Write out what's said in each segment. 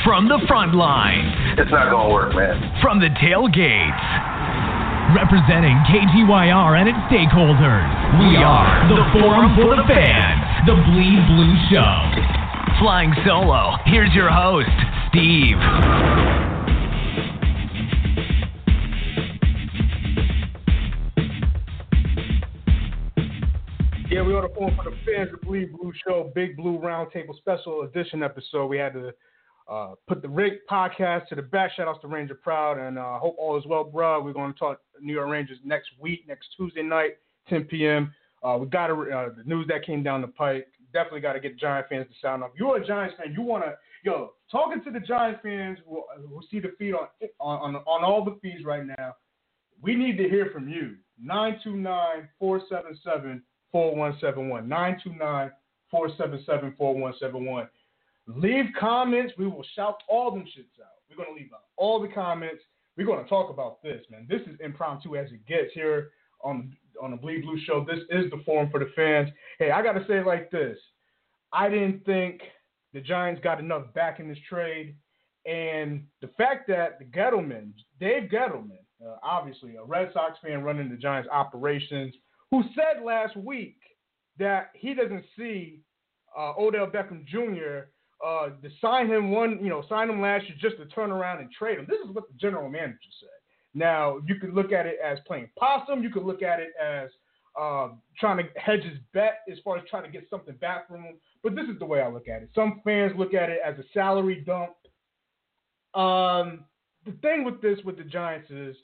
From the front lines. It's not going to work, man. From the tailgates. Representing KGYR and its stakeholders. We are the Forum for the Fans. The Bleed Blue Show. Flying solo, here's your host, Steve. Yeah, we're on the Forum for the Fans, the Bleed Blue Show, Big Blue Roundtable Special Edition episode. We had to put the Rick podcast to the back. Shout outs to Ranger Proud, and hope all is well, bro. We're going to talk New York Rangers next Tuesday night, 10 p.m. We got the news that came down the pike. Definitely got to get Giant fans to sound off. You're a Giants fan. You want to, talking to the Giant fans who see the feed on all the feeds right now. We need to hear from you. 929-477-4171. 929-477-4171. Leave comments. We will shout all them shits out. We're going to leave out all the comments. We're going to talk about this, man. This is impromptu as it gets here on the Bleed Blue Show. This is the Forum for the Fans. Hey, I got to say it like this. I didn't think the Giants got enough back in this trade. And the fact that Dave Gettleman, obviously a Red Sox fan running the Giants operations, who said last week that he doesn't see Odell Beckham Jr. To sign him last year just to turn around and trade him. This is what the general manager said. Now, you could look at it as playing possum. You could look at it as trying to hedge his bet as far as trying to get something back from him. But this is the way I look at it. Some fans look at it as a salary dump. The thing with the Giants is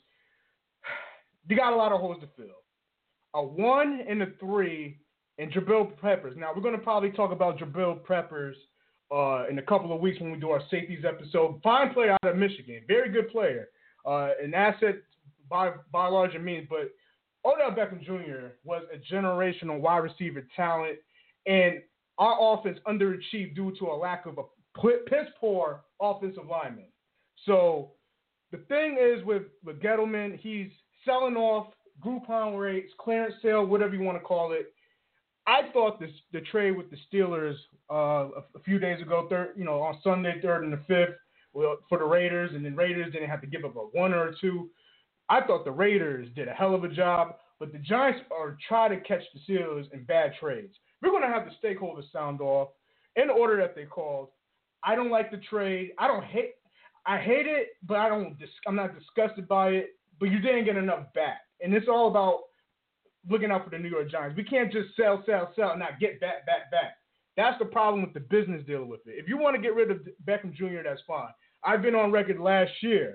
they got a lot of holes to fill. A 1 and a 3 in Jabril Peppers. Now, we're going to probably talk about Jabril Peppers in a couple of weeks when we do our safeties episode. Fine player out of Michigan. Very good player. An asset by larger means. But Odell Beckham Jr. was a generational wide receiver talent. And our offense underachieved due to a lack of a piss-poor offensive lineman. So the thing is with Gettleman, he's selling off Groupon rates, clearance sale, whatever you want to call it. I thought the trade with the Steelers a few days ago, on Sunday, 3rd and the 5th, for the Raiders, and then Raiders didn't have to give up a 1 or a 2. I thought the Raiders did a hell of a job, but the Giants are trying to catch the Steelers in bad trades. We're going to have the stakeholders sound off in the order that they called. I don't like the trade. I hate it, but I'm not disgusted by it. But you didn't get enough back, and it's all about looking out for the New York Giants. We can't just sell, and not get back. That's the problem with the business deal with it. If you want to get rid of Beckham Jr., that's fine. I've been on record last year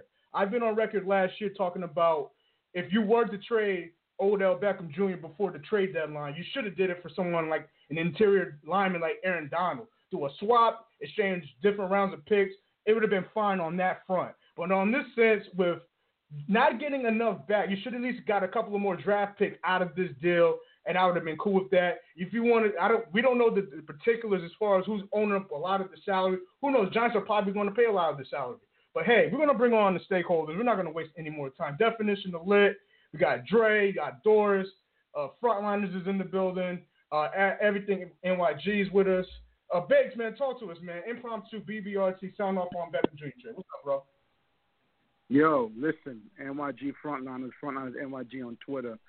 talking about if you were to trade Odell Beckham Jr. before the trade deadline, you should have did it for someone like an interior lineman like Aaron Donald. Do a swap, exchange different rounds of picks. It would have been fine on that front. But on this sense, with not getting enough back, you should at least got a couple of more draft picks out of this deal, and I would have been cool with that. If you wanted, we don't know the particulars as far as who's owning up a lot of the salary. Who knows? Giants are probably going to pay a lot of the salary. But hey, we're going to bring on the stakeholders. We're not going to waste any more time. Definition of lit. We got Dre, got Doris, Frontliners is in the building. Everything NYG is with us. Biggs, man, talk to us, man. Impromptu BBRT sound off on Beckham Jr. What's up, bro? Yo, listen, NYG Frontliners NYG on Twitter.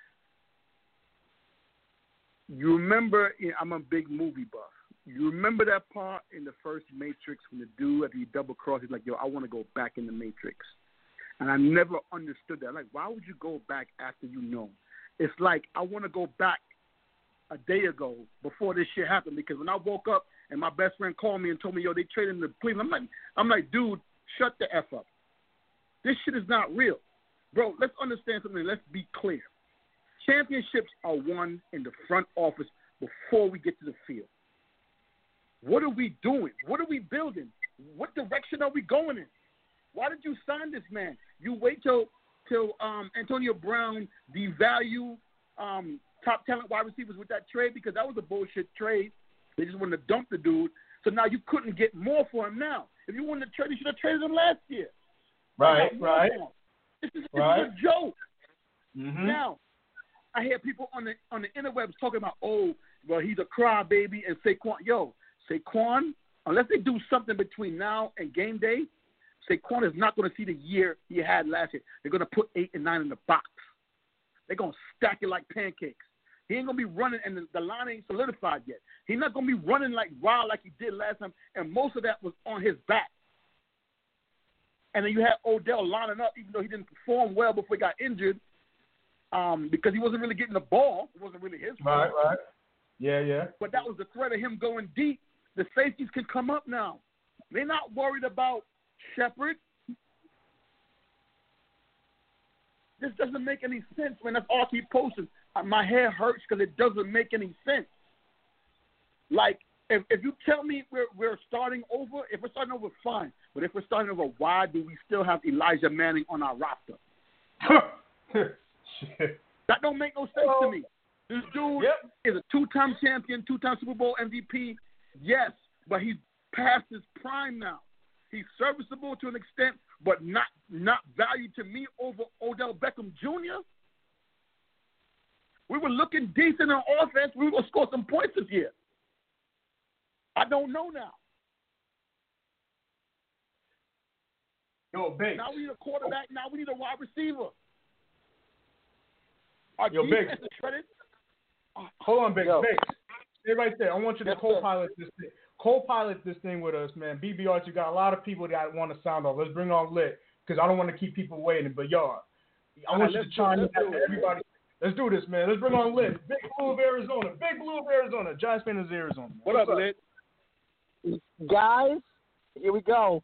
You remember, I'm a big movie buff. You remember that part in the first Matrix when the dude, after he double-crossed, he's like, yo, I want to go back in the Matrix. And I never understood that. Like, why would you go back after you know? It's like, I want to go back a day ago before this shit happened, because when I woke up and my best friend called me and told me, yo, they traded him to Cleveland, I'm like, dude, shut the F up. This shit is not real. Bro, let's understand something. Let's be clear. Championships are won in the front office before we get to the field. What are we doing? What are we building? What direction are we going in? Why did you sign this man? You wait till Antonio Brown devalue top talent wide receivers with that trade, because that was a bullshit trade. They just wanted to dump the dude. So now you couldn't get more for him now. If you wanted to trade, you should have traded him last year. Right. This is a joke. Mm-hmm. Now, I hear people on the interwebs talking about, oh, well, he's a crybaby and Saquon. Yo, Saquon unless they do something between now and game day, Saquon is not going to see the year he had last year. They're going to put 8 and 9 in the box. They're going to stack it like pancakes. He ain't going to be running, and the line ain't solidified yet. He's not going to be running like wild like he did last time, and most of that was on his back. And then you had Odell lining up, even though he didn't perform well before he got injured, because he wasn't really getting the ball. It wasn't really his fault. Right. Yeah. But that was the threat of him going deep. The safeties can come up now. They're not worried about Shepard. This doesn't make any sense, man. That's all I keep posting. My hair hurts because it doesn't make any sense. Like, if you tell me we're starting over, if we're starting over, fine. But if we're starting over, why do we still have Elijah Manning on our roster? Shit. That don't make no sense to me. This dude is a 2-time champion, 2-time Super Bowl MVP. Yes, but he's past his prime now. He's serviceable to an extent, but not valued to me over Odell Beckham Jr. We were looking decent on offense. We were going to score some points this year. I don't know now. Yo, Biggs. Now we need a quarterback. Now we need a wide receiver. Our Yo, defense Biggs. is shredded. Hold on, Biggs. Yo. Biggs. Stay right there. I want you to Yes, co-pilot this thing. Co-pilot this thing with us, man. BBR, you got a lot of people that want to sound off. Let's bring on Lit, because I don't want to keep people waiting. But, y'all, I want you to chime in after everybody. Let's do this, man. Let's bring on Lit. Big Blue of Arizona. Big Blue of Arizona. Giants fan of Arizona. Man. What up, Lit? Guys, here we go.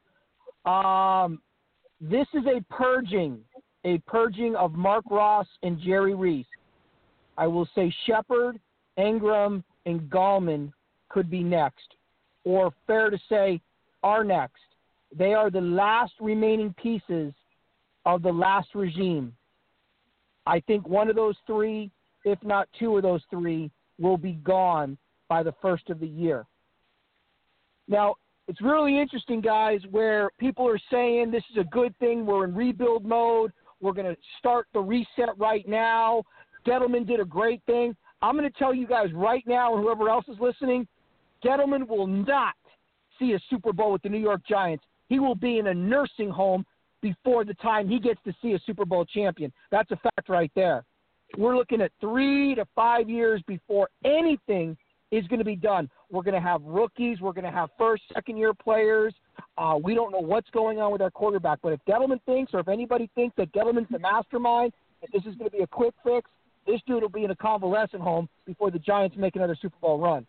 This is a purging of Mark Ross and Jerry Reese. I will say Shepard, Ingram, and Gallman could be next, or fair to say are next. They are the last remaining pieces of the last regime. I think one of those three, if not two of those three, will be gone by the first of the year. Now, it's really interesting, guys, where people are saying this is a good thing. We're in rebuild mode. We're going to start the reset right now. Gettleman did a great thing. I'm going to tell you guys right now, and whoever else is listening, Gettleman will not see a Super Bowl with the New York Giants. He will be in a nursing home before the time he gets to see a Super Bowl champion. That's a fact right there. We're looking at 3 to 5 years before anything is going to be done. We're going to have rookies. We're going to have first, second-year players. We don't know what's going on with our quarterback. But if Gettleman thinks, or if anybody thinks that Gettleman's the mastermind, that this is going to be a quick fix, this dude will be in a convalescent home before the Giants make another Super Bowl run.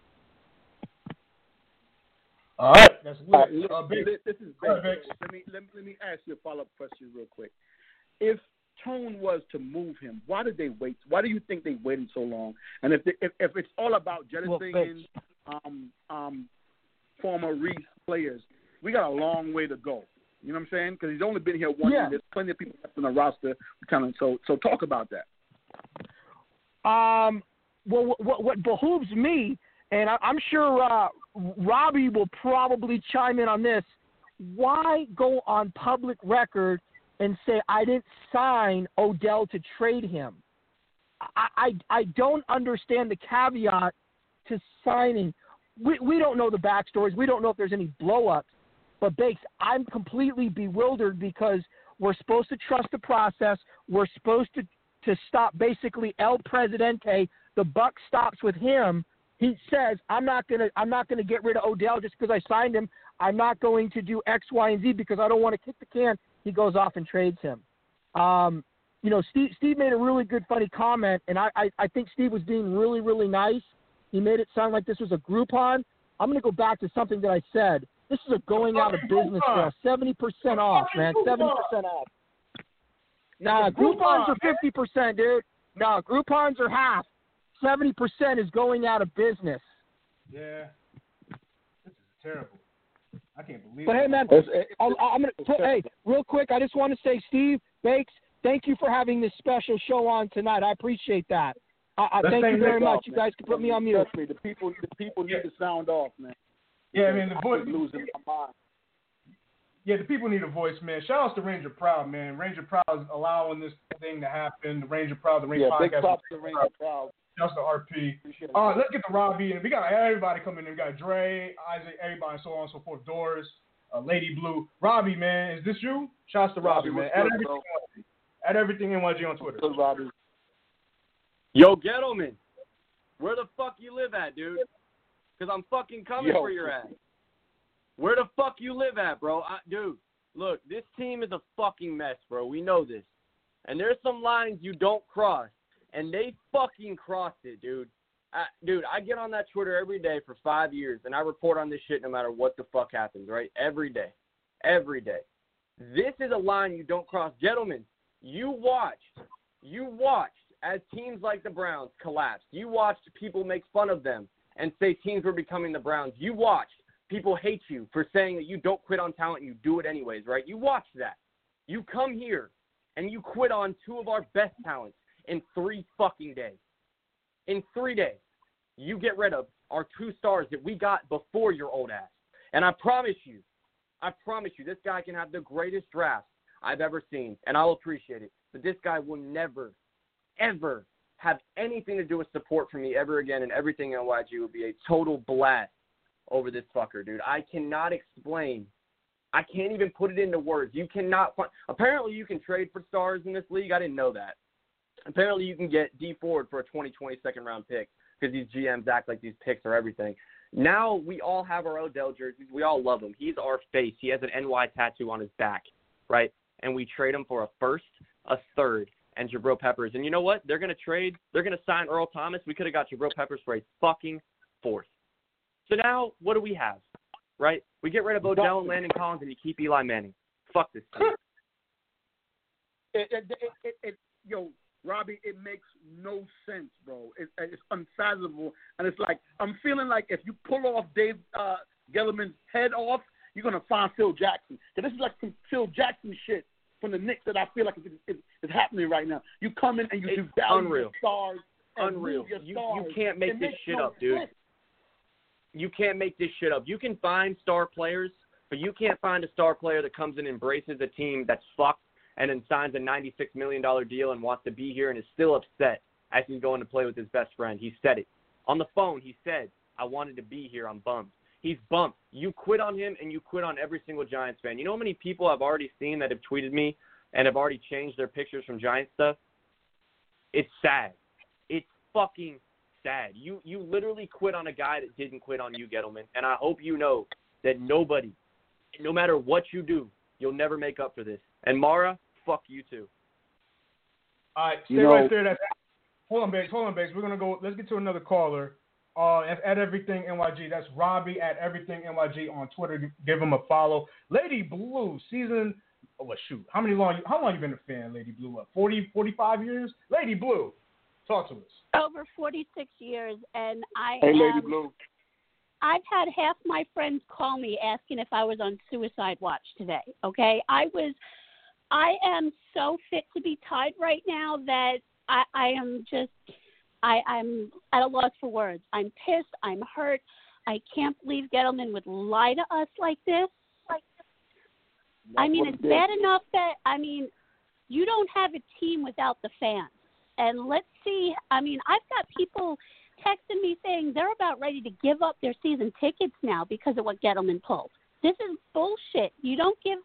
All right. That's lit. This is Biggs. Let me ask you a follow-up question real quick. If Tone was to move him, why did they wait? Why do you think they waited so long? And if it's all about jettisoning former Reese players, we got a long way to go. You know what I'm saying? Because he's only been here 1 year. There's plenty of people left on the roster. So talk about that. Well, what behooves me, and I'm sure Robbie will probably chime in on this, why go on public record and say I didn't sign Odell to trade him? I don't understand the caveat to signing. We don't know the backstories. We don't know if there's any blow-ups. But, Bakes, I'm completely bewildered because we're supposed to trust the process. We're supposed to stop basically El Presidente. The buck stops with him. He says, I'm not gonna get rid of Odell just because I signed him. I'm not going to do X, Y, and Z because I don't want to kick the can. He goes off and trades him. Steve made a really good, funny comment, and I think Steve was being really, really nice. He made it sound like this was a Groupon. I'm going to go back to something that I said. This is a going out of business sale. 70% off, man. 70% off. Nah, Groupons are 50%, dude. No, Groupons are half. 70% is going out of business. Yeah. This is terrible. I can't believe it. But, hey, man, I'm gonna hey, real quick, I just want to say, Steve, Bakes, thank you for having this special show on tonight. I appreciate that. Thank you very much. You guys can put me on mute. The people need to sound off, man. Yeah, I mean, the voice. Losing my mind. Yeah, the people need a voice, man. Shout out to Ranger Proud, man. Ranger Proud is allowing this thing to happen. The Ranger Proud, the Ranger Podcast. Big props to Ranger Proud. Shouts to RP. Let's get to Robbie. And we got everybody coming in. We got Dre, Isaac, everybody, and so on and so forth. Doris, Lady Blue. Robbie, man, is this you? Shouts to Robbie, man. At everything NYG on Twitter. Good, Robbie. Yo, Gettleman, where the fuck you live at, dude? Because I'm fucking coming for your ass. Where the fuck you live at, bro? Dude, look, this team is a fucking mess, bro. We know this. And there's some lines you don't cross, and they fucking crossed it, dude. Dude, I get on that Twitter every day for 5 years, and I report on this shit no matter what the fuck happens, right? Every day. Every day. This is a line you don't cross. Gentlemen, you watched as teams like the Browns collapsed. You watched people make fun of them and say teams were becoming the Browns. You watched people hate you for saying that you don't quit on talent and you do it anyways, right? You watched that. You come here and you quit on two of our best talents in 3 fucking days. In 3 days, you get rid of our 2 stars that we got before your old ass. And I promise you, this guy can have the greatest draft I've ever seen, and I'll appreciate it. But this guy will never, ever have anything to do with support from me ever again, and everything in NYG will be a total blast over this fucker, dude. I cannot explain. I can't even put it into words. You cannot find – apparently you can trade for stars in this league. I didn't know that. Apparently you can get D Ford for a 2020 second-round pick because these GMs act like these picks are everything. Now we all have our Odell jerseys. We all love him. He's our face. He has an NY tattoo on his back, right? And we trade him for a first, a third, and Jabril Peppers. And you know what? They're going to trade. They're going to sign Earl Thomas. We could have got Jabril Peppers for a fucking fourth. So now what do we have, right? We get rid of Odell and Landon Collins, and you keep Eli Manning. Fuck this team. Yo, Robbie, it makes no sense, bro. It's unfathomable. And it's like, I'm feeling like if you pull off Dave Gettleman's head off, you're going to find Phil Jackson. Because this is like some Phil Jackson shit from the Knicks that I feel like is happening right now. You come in and you do value stars. Unreal. You can't make this shit up, dude. You can't make this shit up. You can find star players, but you can't find a star player that comes in and embraces a team that's fucked and then signs a $96 million deal and wants to be here and is still upset as he's going to play with his best friend. He said it. On the phone, he said, I wanted to be here. I'm bummed. He's bummed. You quit on him, and you quit on every single Giants fan. You know how many people I've already seen that have tweeted me and have already changed their pictures from Giants stuff? It's sad. It's fucking sad. You literally quit on a guy that didn't quit on you, Gettleman. And I hope you know that nobody, no matter what you do, you'll never make up for this. And Mara, fuck you too. All right, stay right there. Hold on, Bates. We're going to go. Let's get to another caller. At Everything NYG. That's Robbie at Everything NYG on Twitter. Give him a follow. Lady Blue, season. Oh, well, shoot. How long you been a fan, Lady Blue? What, 40, 45 years? Lady Blue, talk to us. Over 46 years, and Lady Blue. I've had half my friends call me asking if I was on suicide watch today. Okay, I am so fit to be tied right now that I'm at a loss for words. I'm pissed. I'm hurt. I can't believe Gettleman would lie to us like this. It's bad enough that, you don't have a team without the fans. And let's see, I've got people texting me saying they're about ready to give up their season tickets now because of what Gettleman pulled. This is bullshit. You don't give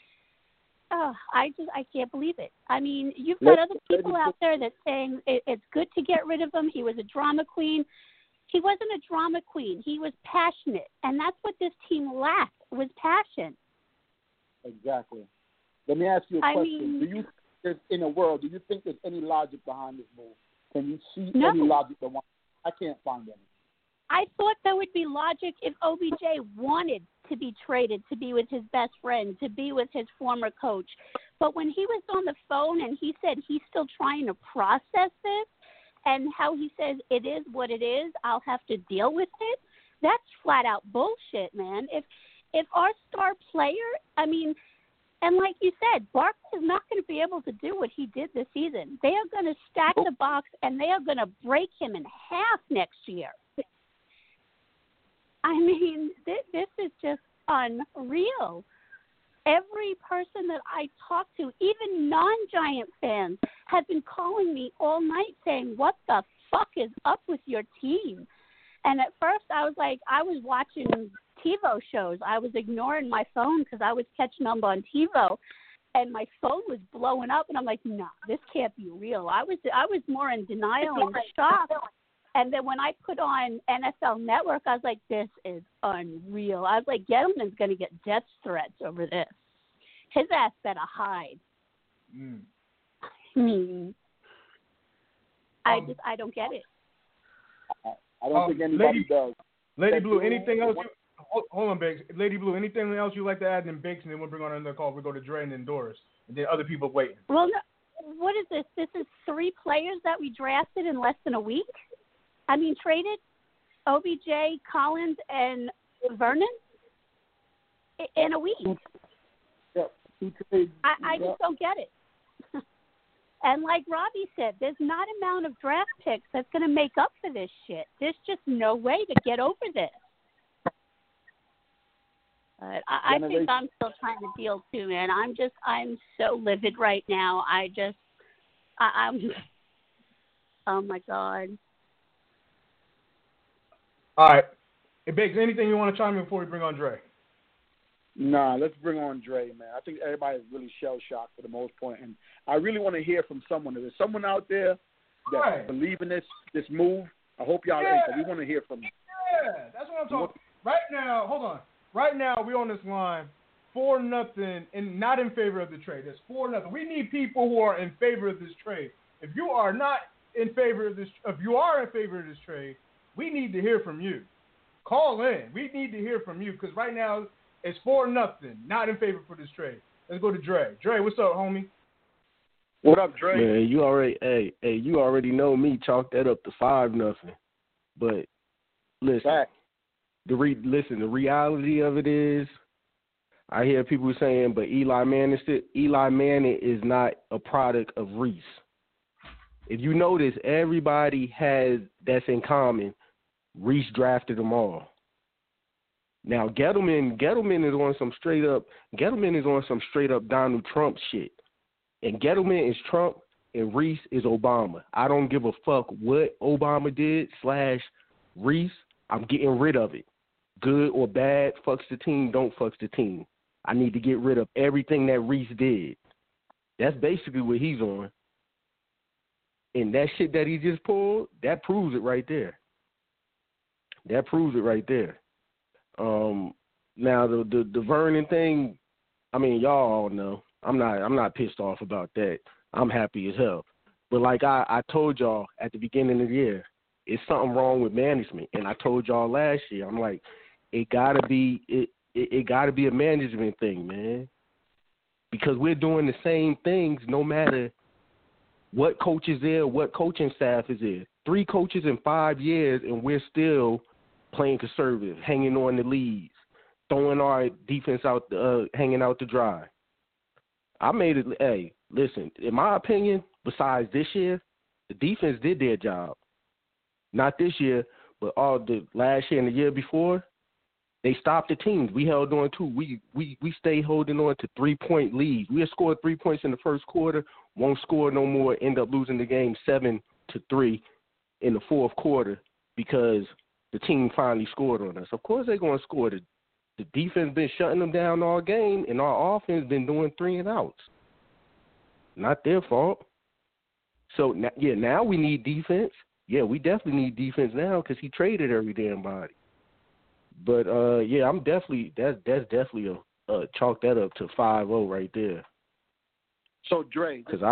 I can't believe it. You've got other people out there that's saying it's good to get rid of him. He was a drama queen. He wasn't a drama queen. He was passionate, and that's what this team lacked, was passion. Exactly. Let me ask you a question. Do you think there's any logic behind this move? Can you see any logic behind it? I can't find any. I thought there would be logic if OBJ wanted to be traded, to be with his best friend, to be with his former coach. But when he was on the phone and he said he's still trying to process this and how he says it is what it is, I'll have to deal with it, that's flat out bullshit, man. If our star player, and like you said, Barkley is not going to be able to do what he did this season. They are going to stack the box and they are going to break him in half next year. This is just unreal. Every person that I talk to, even non-Giant fans, have been calling me all night saying, what the fuck is up with your team? And at first I was like, I was watching TiVo shows. I was ignoring my phone because I was catching them on TiVo, and my phone was blowing up. And I'm like, no, this can't be real. I was more in denial and shock. And then when I put on NFL Network, I was like, this is unreal. I was like, Gettleman's going to get death threats over this. His ass better hide. I don't get it. I don't think anybody does. Lady Blue, anything else? Hold on, Biggs. Lady Blue, anything else you'd like to add in Biggs, and then we'll bring on another call. We'll go to Dre and then Doris, and then other people waiting. Well, no, what is this? This is 3 players that we drafted in less than a week? I mean, traded? OBJ, Collins, and Vernon? In a week. Yep. I just don't get it. And like Robbie said, there's not an amount of draft picks that's going to make up for this shit. There's just no way to get over this. But I think I'm still trying to deal too, man. I'm so livid right now. I'm oh my God. All right. Hey, Biggs, anything you want to chime in before we bring on Dre? Nah, let's bring on Dre, man. I think everybody is really shell-shocked for the most part, and I really want to hear from someone. If there's someone out there that believes in this move, I hope y'all answer. We want to hear from you. Yeah, that's what I'm talking. Right now, hold on. Right now, we're on this line 4-0, and not in favor of the trade. It's 4-0. We need people who are in favor of this trade. If you are not in favor of this, if you are in favor of this trade, we need to hear from you. Call in. We need to hear from you because right now it's 4-0, not in favor for this trade. Let's go to Dre. Dre, what's up, homie? What up, Dre? Man, you already know me. Chalk that up to 5-0. But listen, the reality of it is, I hear people saying, but Eli Manning is not a product of Reese. If you notice, everybody has that's in common. Reese drafted them all. Now Gettleman is on some straight up Donald Trump shit. And Gettleman is Trump and Reese is Obama. I don't give a fuck what Obama did / Reese. I'm getting rid of it. Good or bad, fucks the team, don't fucks the team. I need to get rid of everything that Reese did. That's basically what he's on. And that shit that he just pulled, that proves it right there. Now the Vernon thing, I mean, y'all all know. I'm not pissed off about that. I'm happy as hell. But like I told y'all at the beginning of the year, it's something wrong with management. And I told y'all last year, I'm like, it gotta be a management thing, man. Because we're doing the same things no matter what coach is there, what coaching staff is there. 3 coaches in 5 years, and we're still playing conservative, hanging on the leads, throwing our defense out, hanging out to dry. I made it. Hey, listen. In my opinion, besides this year, the defense did their job. Not this year, but all the last year and the year before, they stopped the teams. We held on to. We stayed holding on to 3-point leads. We had scored 3 points in the first quarter. Won't score no more. End up losing the game 7-3 in the fourth quarter because the team finally scored on us. Of course they're going to score. The defense been shutting them down all game, and our offense been doing 3 and outs. Not their fault. So, now we need defense. Yeah, we definitely need defense now because he traded every damn body. But, I'm definitely – that's definitely a chalk that up to 5-0 right there. So, Dre. Because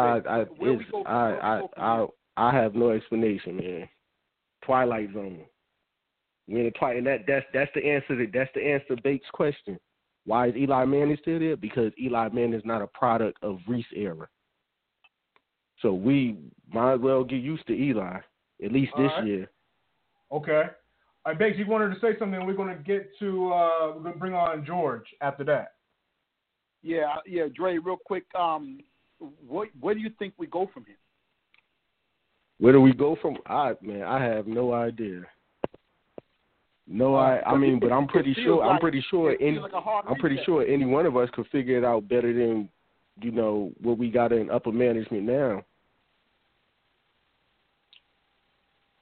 I have no explanation, man. Twilight Zone. And that's the answer. That's the answer to Bates' question. Why is Eli Manning still there? Because Eli Manning is not a product of Reese era. So we might as well get used to Eli, at least this year. Okay. All right, Bates, you wanted to say something. We're going to get to. We're going to bring on George after that. Yeah, Dre, real quick. Where do you think we go from here? Where do we go from? I have no idea. No, but I'm pretty sure. I'm pretty sure any one of us could figure it out better than, what we got in upper management now.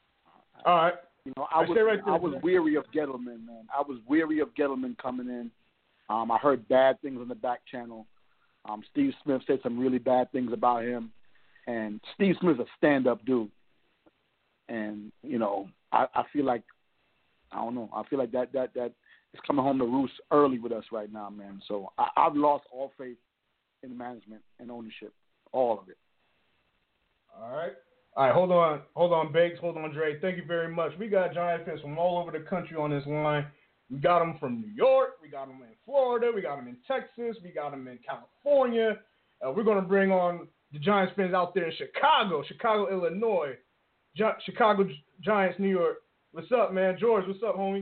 All right. You know, I was weary of Gettleman, man. I was weary of Gettleman coming in. I heard bad things on the back channel. Steve Smith said some really bad things about him. And Steve Smith's a stand-up dude. And, you know, I feel like, I don't know, I feel like that is coming home to roost early with us right now, man. So I've lost all faith in management and ownership, all of it. All right, hold on, Bakes, hold on, Dre. Thank you very much. We got Giant fans from all over the country on this line. We got them from New York, we got them in Florida, we got them in Texas, we got them in California. We're going to bring on the Giants fans out there in Chicago, Illinois, Chicago Giants, New York. What's up, man? George, what's up, homie?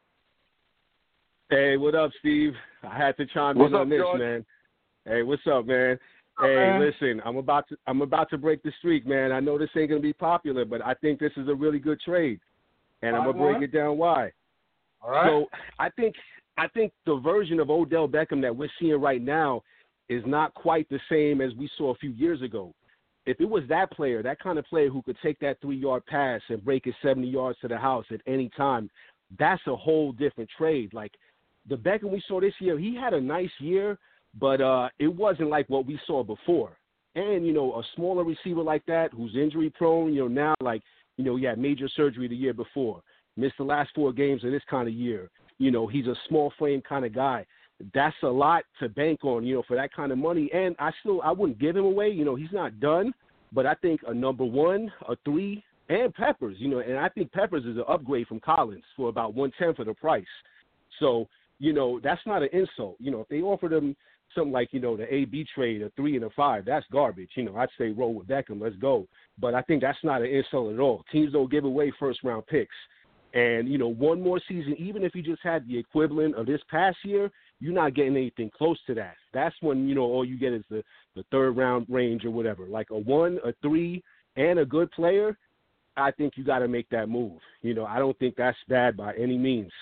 Hey, what up, Steve? I had to chime in on this, George? Man. Hey, what's up, man? Hey, listen, I'm about to break the streak, man. I know this ain't gonna be popular, but I think this is a really good trade, and I'm gonna break it down why. All right. So I think the version of Odell Beckham that we're seeing right now is not quite the same as we saw a few years ago. If it was that player, that kind of player who could take that 3-yard pass and break it 70 yards to the house at any time, that's a whole different trade. Like the Beckham we saw this year, he had a nice year, but it wasn't like what we saw before. And, you know, a smaller receiver like that who's injury prone, you know, now like, you know, he had major surgery the year before, missed the last 4 games of this kind of year. You know, he's a small frame kind of guy. That's a lot to bank on, you know, for that kind of money. And I wouldn't give him away. You know, he's not done. But I think a number 1, a 3, and Peppers, you know, and I think Peppers is an upgrade from Collins for about 1/10 of the price. So, you know, that's not an insult. You know, if they offered him something like, you know, the AB trade, a 3 and a 5, that's garbage. You know, I'd say roll with Beckham, let's go. But I think that's not an insult at all. Teams don't give away first-round picks. And, you know, one more season, even if you just had the equivalent of this past year, you're not getting anything close to that. That's when, you know, all you get is the third-round range or whatever. Like a 1, a 3, and a good player, I think you got to make that move. You know, I don't think that's bad by any means.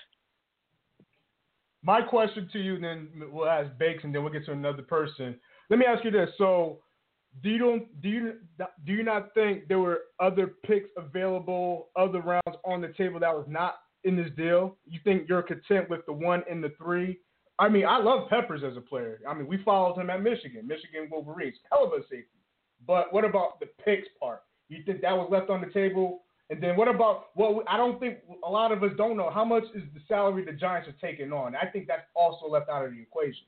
My question to you, then we'll ask Bakes, and then we'll get to another person. Let me ask you this: so, do you not think there were other picks available, other rounds on the table that was not in this deal? You think you're content with the 1 and the 3? I mean, I love Peppers as a player. I mean, we followed him at Michigan Wolverines, hell of a safety. But what about the picks part? You think that was left on the table? And then what about, well, I don't think a lot of us don't know, how much is the salary the Giants are taking on? I think that's also left out of the equation.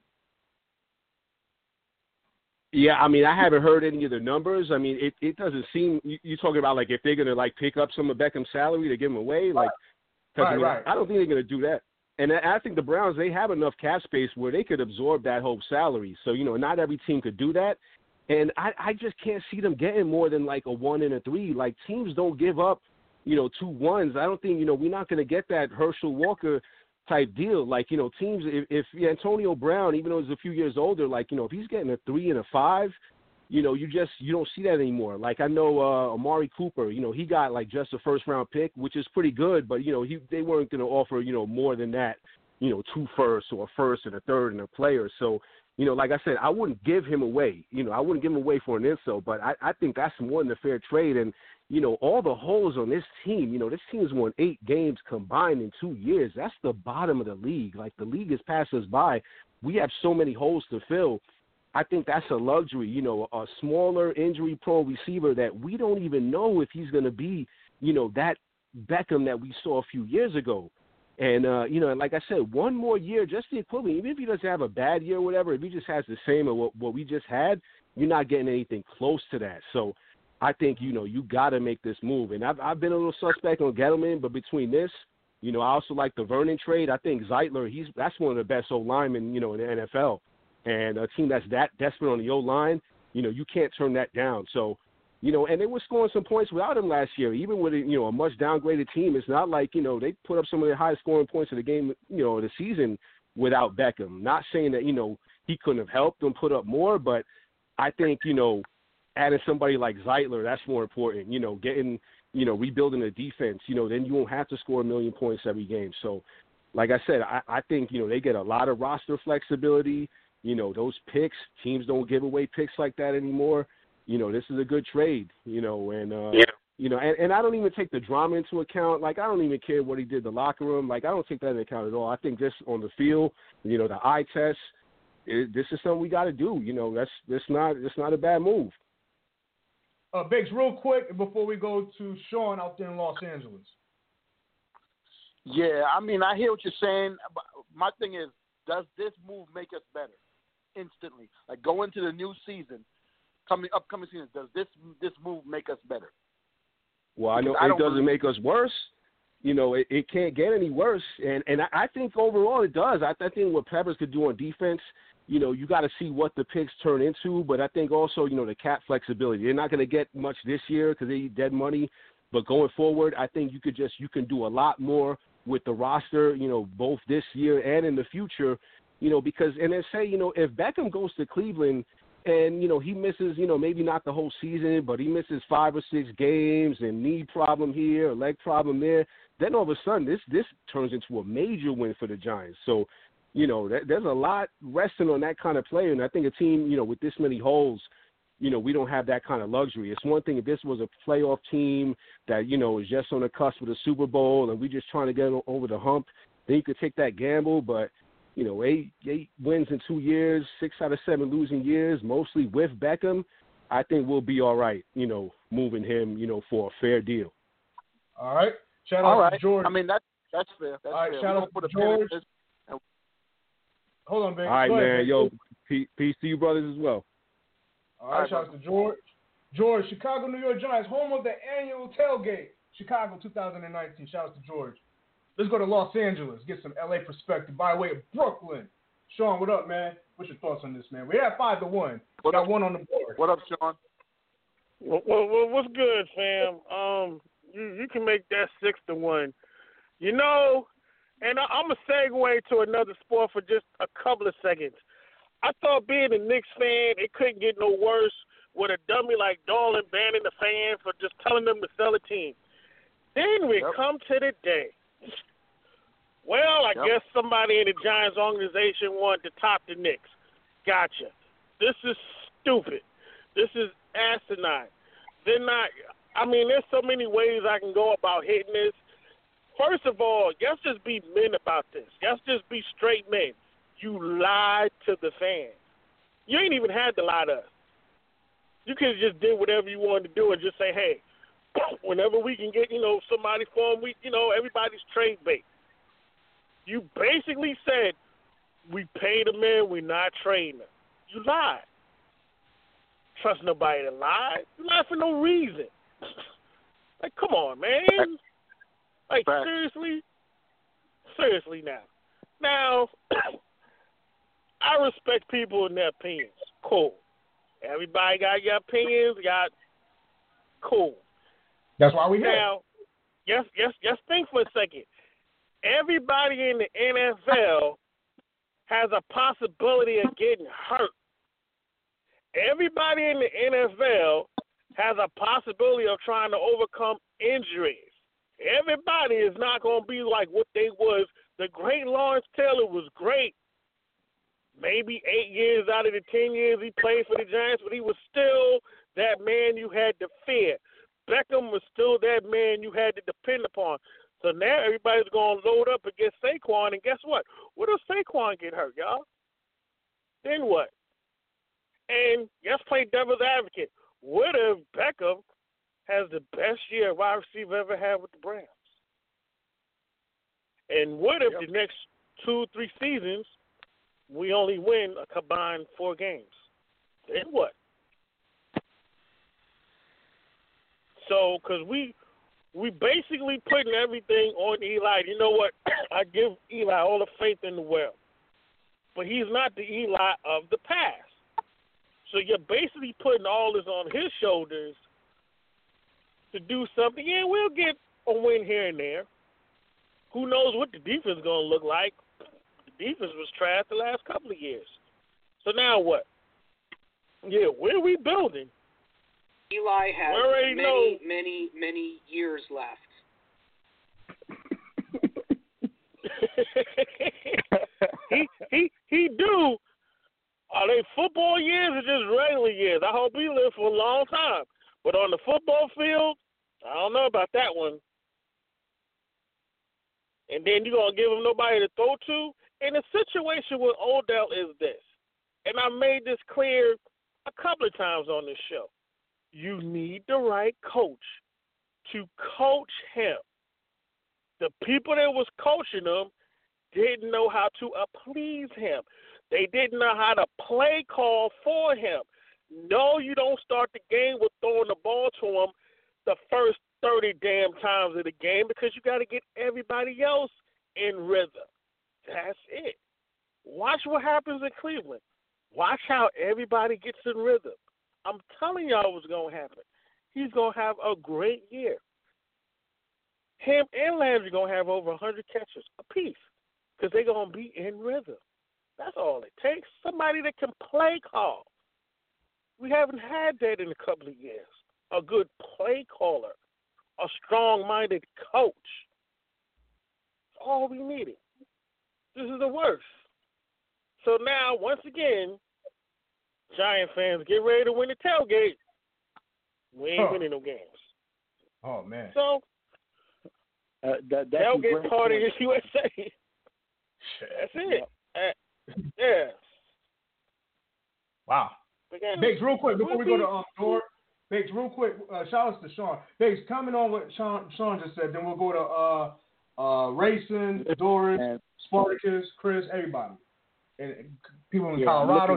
Yeah, I mean, I haven't heard any of the numbers. I mean, it doesn't seem, you're talking about like if they're going to like pick up some of Beckham's salary to give him away? Like, right. I don't think they're going to do that. And I think the Browns, they have enough cap space where they could absorb that whole salary. So, you know, not every team could do that. And I just can't see them getting more than like a 1 and a 3. Like, teams don't give up, you know, 2 1s. I don't think, you know, we're not going to get that Herschel Walker type deal. Like, you know, teams, if Antonio Brown, even though he's a few years older, like, you know, if he's getting a 3 and a 5, you know, you don't see that anymore. Like, I know Amari Cooper, you know, he got like just a first-round pick, which is pretty good, but, you know, they weren't going to offer, you know, more than that, you know, 2 firsts or a first and a third and a player. So, you know, like I said, I wouldn't give him away. You know, I wouldn't give him away for an insult, but I think that's more than a fair trade. And, you know, all the holes on this team, you know, this team's won 8 games combined in 2 years. That's the bottom of the league. Like, the league has passed us by. We have so many holes to fill. I think that's a luxury, you know, a smaller injury-prone receiver that we don't even know if he's going to be, you know, that Beckham that we saw a few years ago. And, you know, like I said, 1 more year, just the equivalent. Even if he doesn't have a bad year or whatever, if he just has the same of what we just had, you're not getting anything close to that. So I think, you know, you got to make this move. And I've been a little suspect on Gettleman, but between this, you know, I also like the Vernon trade. I think Zeitler, that's one of the best O-linemen, you know, in the NFL. And a team that's that desperate on the O-line, you know, you can't turn that down. So, you know, and they were scoring some points without him last year. Even with, you know, a much downgraded team, it's not like, you know, they put up some of the highest scoring points of the game, you know, the season without Beckham. Not saying that, you know, he couldn't have helped them put up more, but I think, you know, adding somebody like Zeitler, that's more important. You know, getting, you know, rebuilding the defense, you know, then you won't have to score 1 million points every game. So, like I said, I think, you know, they get a lot of roster flexibility. You know, those picks, teams don't give away picks like that anymore. You know, this is a good trade, you know, and, You know, and I don't even take the drama into account. Like, I don't even care what he did in the locker room. Like, I don't take that into account at all. I think just on the field, you know, the eye test, this is something we got to do. You know, that's not a bad move. Biggs, real quick before we go to Sean out there in Los Angeles. Yeah, I mean, I hear what you're saying. But my thing is, does this move make us better instantly? Like, go into the new season, upcoming season, does this move make us better? Well, I know it doesn't make us worse. You know, it can't get any worse. And I think overall it does. I think what Peppers could do on defense, you know, you got to see what the picks turn into. But I think also, you know, the cap flexibility. They're not going to get much this year because they need dead money. But going forward, I think you can do a lot more with the roster, you know, both this year and in the future, you know, because, and then say, you know, if Beckham goes to Cleveland and, you know, he misses, you know, maybe not the whole season, but he misses 5 or 6 games and knee problem here, a leg problem there, then all of a sudden this turns into a major win for the Giants. So, you know, there's a lot resting on that kind of player. And I think a team, you know, with this many holes, you know, we don't have that kind of luxury. It's one thing if this was a playoff team that, you know, is just on the cusp of the Super Bowl and we're just trying to get over the hump, then you could take that gamble. But, you know, 8 wins in 2 years, 6 out of 7 losing years, mostly with Beckham, I think we'll be all right, you know, moving him, you know, for a fair deal. All right. Shout out to George. I mean, that's fair. That's all right, fair. Shout out to George. Hold on, baby. All right, Go man. ahead, Yo, peace to you brothers as well. All right, shout out to George. George, Chicago, New York Giants, home of the annual tailgate. Chicago 2019. Shout out to George. Let's go to Los Angeles, get some LA perspective by way of Brooklyn. Sean, what up, man? What's your thoughts on this, man? We have 5-1. We got one on the board. What up, Sean? Well, what's good, fam? You can make that 6-1. You know, and I'm going to segue to another sport for just a couple of seconds. I thought being a Knicks fan, it couldn't get no worse with a dummy like Dolan banning the fans for just telling them to sell a team. Then we come to the day. Well, I guess somebody in the Giants organization wanted to top the Knicks. Gotcha. This is stupid. This is asinine. They're not – I mean, there's so many ways I can go about hitting this. First of all, let's just be men about this. Let's just be straight men. You lied to the fans. You ain't even had to lie to us. You could have just did whatever you wanted to do and just say, hey, whenever we can get, you know, somebody for them, everybody's trade bait. You basically said, we paid them in, we're not trading them. You lied. Trust nobody to lie. You lied for no reason. Like, come on, man. Like, seriously? Seriously now. Now, I respect people and their opinions. Cool. Everybody got your opinions. Cool. That's why we here. Now, yes, think for a second. Everybody in the NFL has a possibility of getting hurt. Everybody in the NFL has a possibility of trying to overcome injuries. Everybody is not going to be like what they was. The great Lawrence Taylor was great. Maybe 8 years out of the 10 years he played for the Giants, but he was still that man you had to fear. Beckham was still that man you had to depend upon. So now everybody's going to load up against Saquon, and guess what? What if Saquon get hurt, y'all? Then what? And let's play devil's advocate. What if Beckham has the best year a wide receiver ever had with the Browns? And what if the next 2-3 seasons we only win a combined 4 games? Then what? So, because we basically putting everything on Eli. You know what? I give Eli all the faith in the world. But he's not the Eli of the past. So you're basically putting all this on his shoulders to do something. Yeah, we'll get a win here and there. Who knows what the defense is going to look like? The defense was trash the last couple of years. So now what? Yeah, we're rebuilding. Eli has many years left. he do. Are they football years or just regular years? I hope he lives for a long time. But on the football field, I don't know about that one. And then you're going to give him nobody to throw to? And the situation with Odell is this, and I made this clear a couple of times on this show. You need the right coach to coach him. The people that was coaching him didn't know how to please him. They didn't know how to play call for him. No, you don't start the game with throwing the ball to him the first 30 damn times of the game because you got to get everybody else in rhythm. That's it. Watch what happens in Cleveland. Watch how everybody gets in rhythm. I'm telling y'all what's going to happen. He's going to have a great year. Him and Landry going to have over 100 catches apiece because they're going to be in rhythm. That's all it takes. Somebody that can play call. We haven't had that in a couple of years. A good play caller. A strong-minded coach. That's all we needed. This is the worst. So now, once again, Giant fans, get ready to win the tailgate. We ain't winning no games. Oh, man. So, tailgate party is USA. That's it. Yeah. Wow. Bakes, real quick, before we go to Dor, Bakes, real quick, shout out to Sean. Bakes, comment on what Sean just said, then we'll go to Racing, Doris, Spartacus, Chris, everybody. And people in Colorado.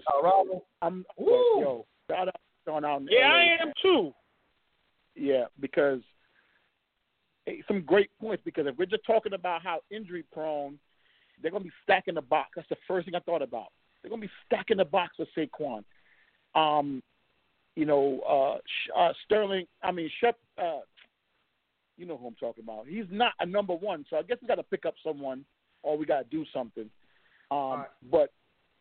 Yo, shout out to Sean out in LA, I am too. Yeah, because some great points. Because if we're just talking about how injury prone, they're going to be stacking the box. That's the first thing I thought about. They're going to be stacking the box with Saquon. Sterling. Shep. You know who I'm talking about. He's not a number one, so I guess we got to pick up someone, or we got to do something. But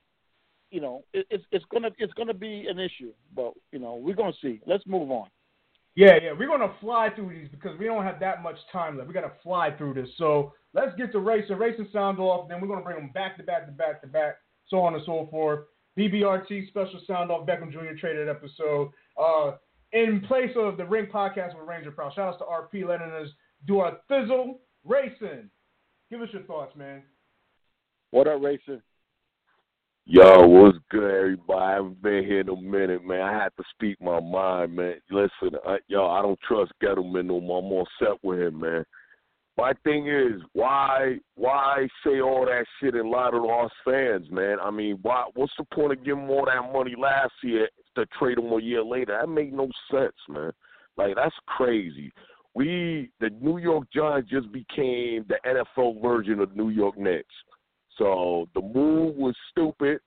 it's gonna be an issue. But we're gonna see. Let's move on. Yeah, we're gonna fly through these because we don't have that much time left. We gotta fly through this. So let's get to Racing sound off. Then we're gonna bring them back to back, so on and so forth. BBRT special sound off Beckham Jr. traded episode. In place of the Ring Podcast with Ranger Proud. Shout out to RP letting us do our thizzle. Racing, give us your thoughts, man. What up, Racing? Yo, what's good, everybody? I haven't been here in a minute, man. I had to speak my mind, man. Listen, I don't trust Gettleman no more. I'm all set with him, man. My thing is, why say all that shit and lie to us fans, man? I mean, what's the point of giving all that money last year to trade him a year later? That made no sense, man. Like, that's crazy. The New York Giants just became the NFL version of New York Knicks. So the move was stupid.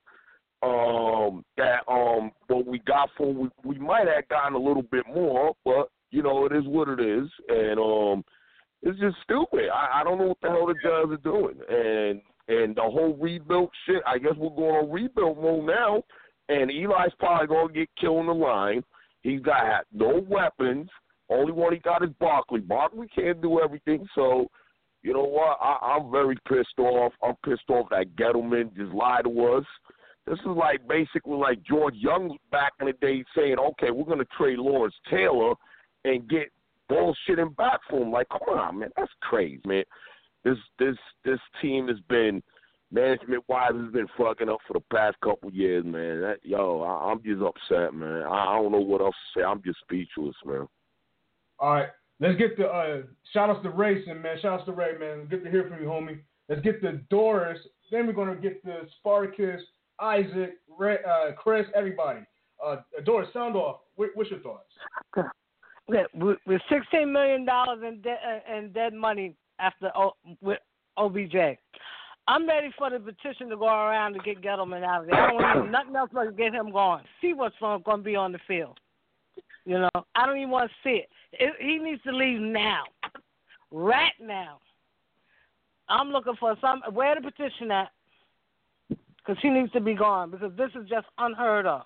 What we got for we might have gotten a little bit more, but it is what it is, and it's just stupid. I don't know what the hell the Giants are doing, and the whole rebuild shit. I guess we're going on rebuild mode now, and Eli's probably gonna get killed on the line. He's got no weapons. Only one he got is Barkley. Barkley can't do everything, so. You know what? I'm very pissed off. I'm pissed off that Gettleman just lied to us. This is basically like George Young back in the day saying, okay, we're going to trade Lawrence Taylor and get bullshitting back for him. Like, come on, man. That's crazy, man. This team has been, management-wise, has been fucking up for the past couple years, man. I'm just upset, man. I don't know what else to say. I'm just speechless, man. All right. Let's get the shout-outs to Racing, man. Shout-outs to Ray, man. Good to hear from you, homie. Let's get the Doris. Then we're going to get the Spartacus, Isaac, Chris, everybody. Doris, sound off. What's your thoughts? With $16 million in dead money with OBJ, I'm ready for the petition to go around to get Gettleman out of there. I don't need nothing else but to get him going. See what's going to be on the field. I don't even want to see it. He needs to leave now. Right now. I'm looking for where the petition at? Because he needs to be gone. Because this is just unheard of.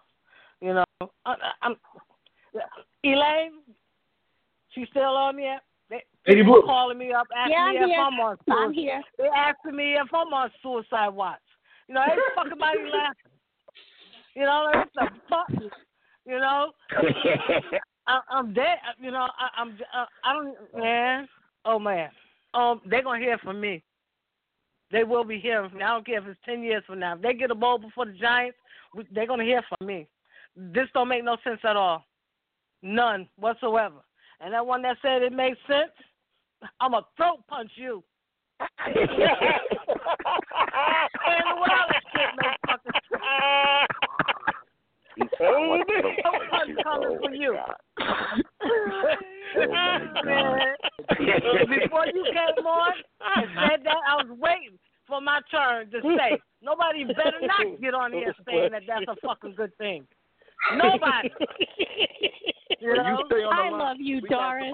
Elaine, she's still on yet? They're calling me up, asking me if I'm on suicide. I'm here. They're asking me if I'm on suicide watch. They fucking mighty laughing. It's the fuck. I'm dead. You know, I don't, man. Oh, man. They're going to hear from me. They will be hearing from me. I don't care if it's 10 years from now. If they get a bowl before the Giants, they're going to hear from me. This don't make no sense at all. None whatsoever. And that one that said it makes sense, I'm going to throat punch you. And the world shit makes fucking throat punch coming for you. Man. Before you came on and said that, I was waiting for my turn to say. Nobody better not get on here saying that that's a fucking good thing. Nobody. You know? I love you, Doris.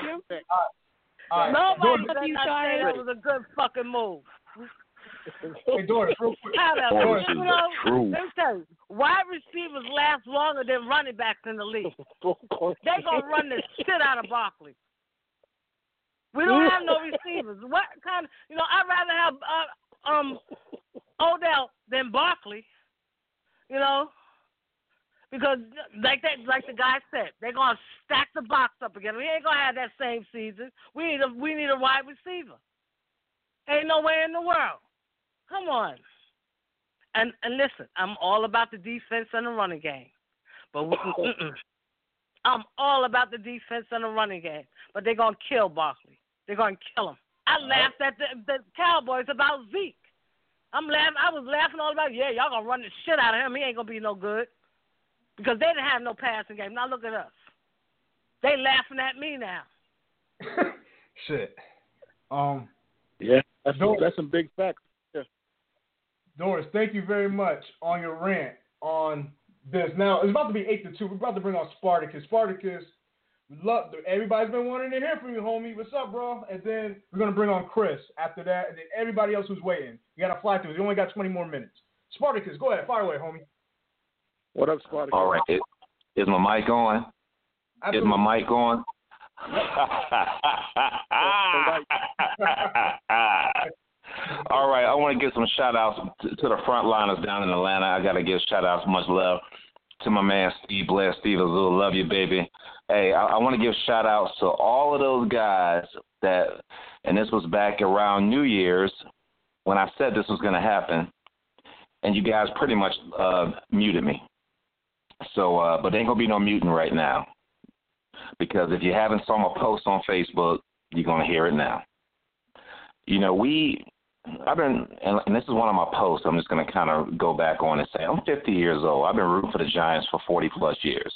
Nobody better not say that was a good fucking move. Hey, Doris, real quick. Doris, you know, let me tell you, wide receivers last longer than running backs in the league. They're going to run the shit out of Barkley. We don't have no receivers. What kind of, you know, I'd rather have Odell than Barkley, you know, because like the guy said, they're going to stack the box up again. We ain't going to have that same season. We need a wide receiver. Ain't no way in the world. Come on. And listen, I'm all about the defense and the running game. But I'm all about the defense and the running game. But they're going to kill Barkley. They're going to kill him. I laughed at the Cowboys about Zeke. I was laughing all about, y'all going to run the shit out of him. He ain't going to be no good. Because they didn't have no passing game. Now look at us. They laughing at me now. Shit. Yeah, that's some big facts. Yeah. Doris, thank you very much on your rant on this. Now, it's about to be 8-2. We're about to bring on Spartacus. Spartacus, everybody's been wanting to hear from you, homie. What's up, bro? And then we're going to bring on Chris after that. And then everybody else who's waiting. You got to fly through. You only got 20 more minutes. Spartacus, go ahead. Fire away, homie. What up, Spartacus? All right. Is my mic on? Absolutely. Is my mic on? All right, I want to give some shout-outs to the frontliners down in Atlanta. I got to give shout-outs, much love to my man Steve Blair. Steve Azul, love you, baby. Hey, I want to give shout-outs to all of those guys that, and this was back around New Year's when I said this was going to happen, and you guys pretty much muted me. So, but there ain't going to be no muting right now. Because if you haven't saw my post on Facebook, you're going to hear it now. You know, I've been, and this is one of my posts, I'm just going to kind of go back on and say, I'm 50 years old. I've been rooting for the Giants for 40-plus years.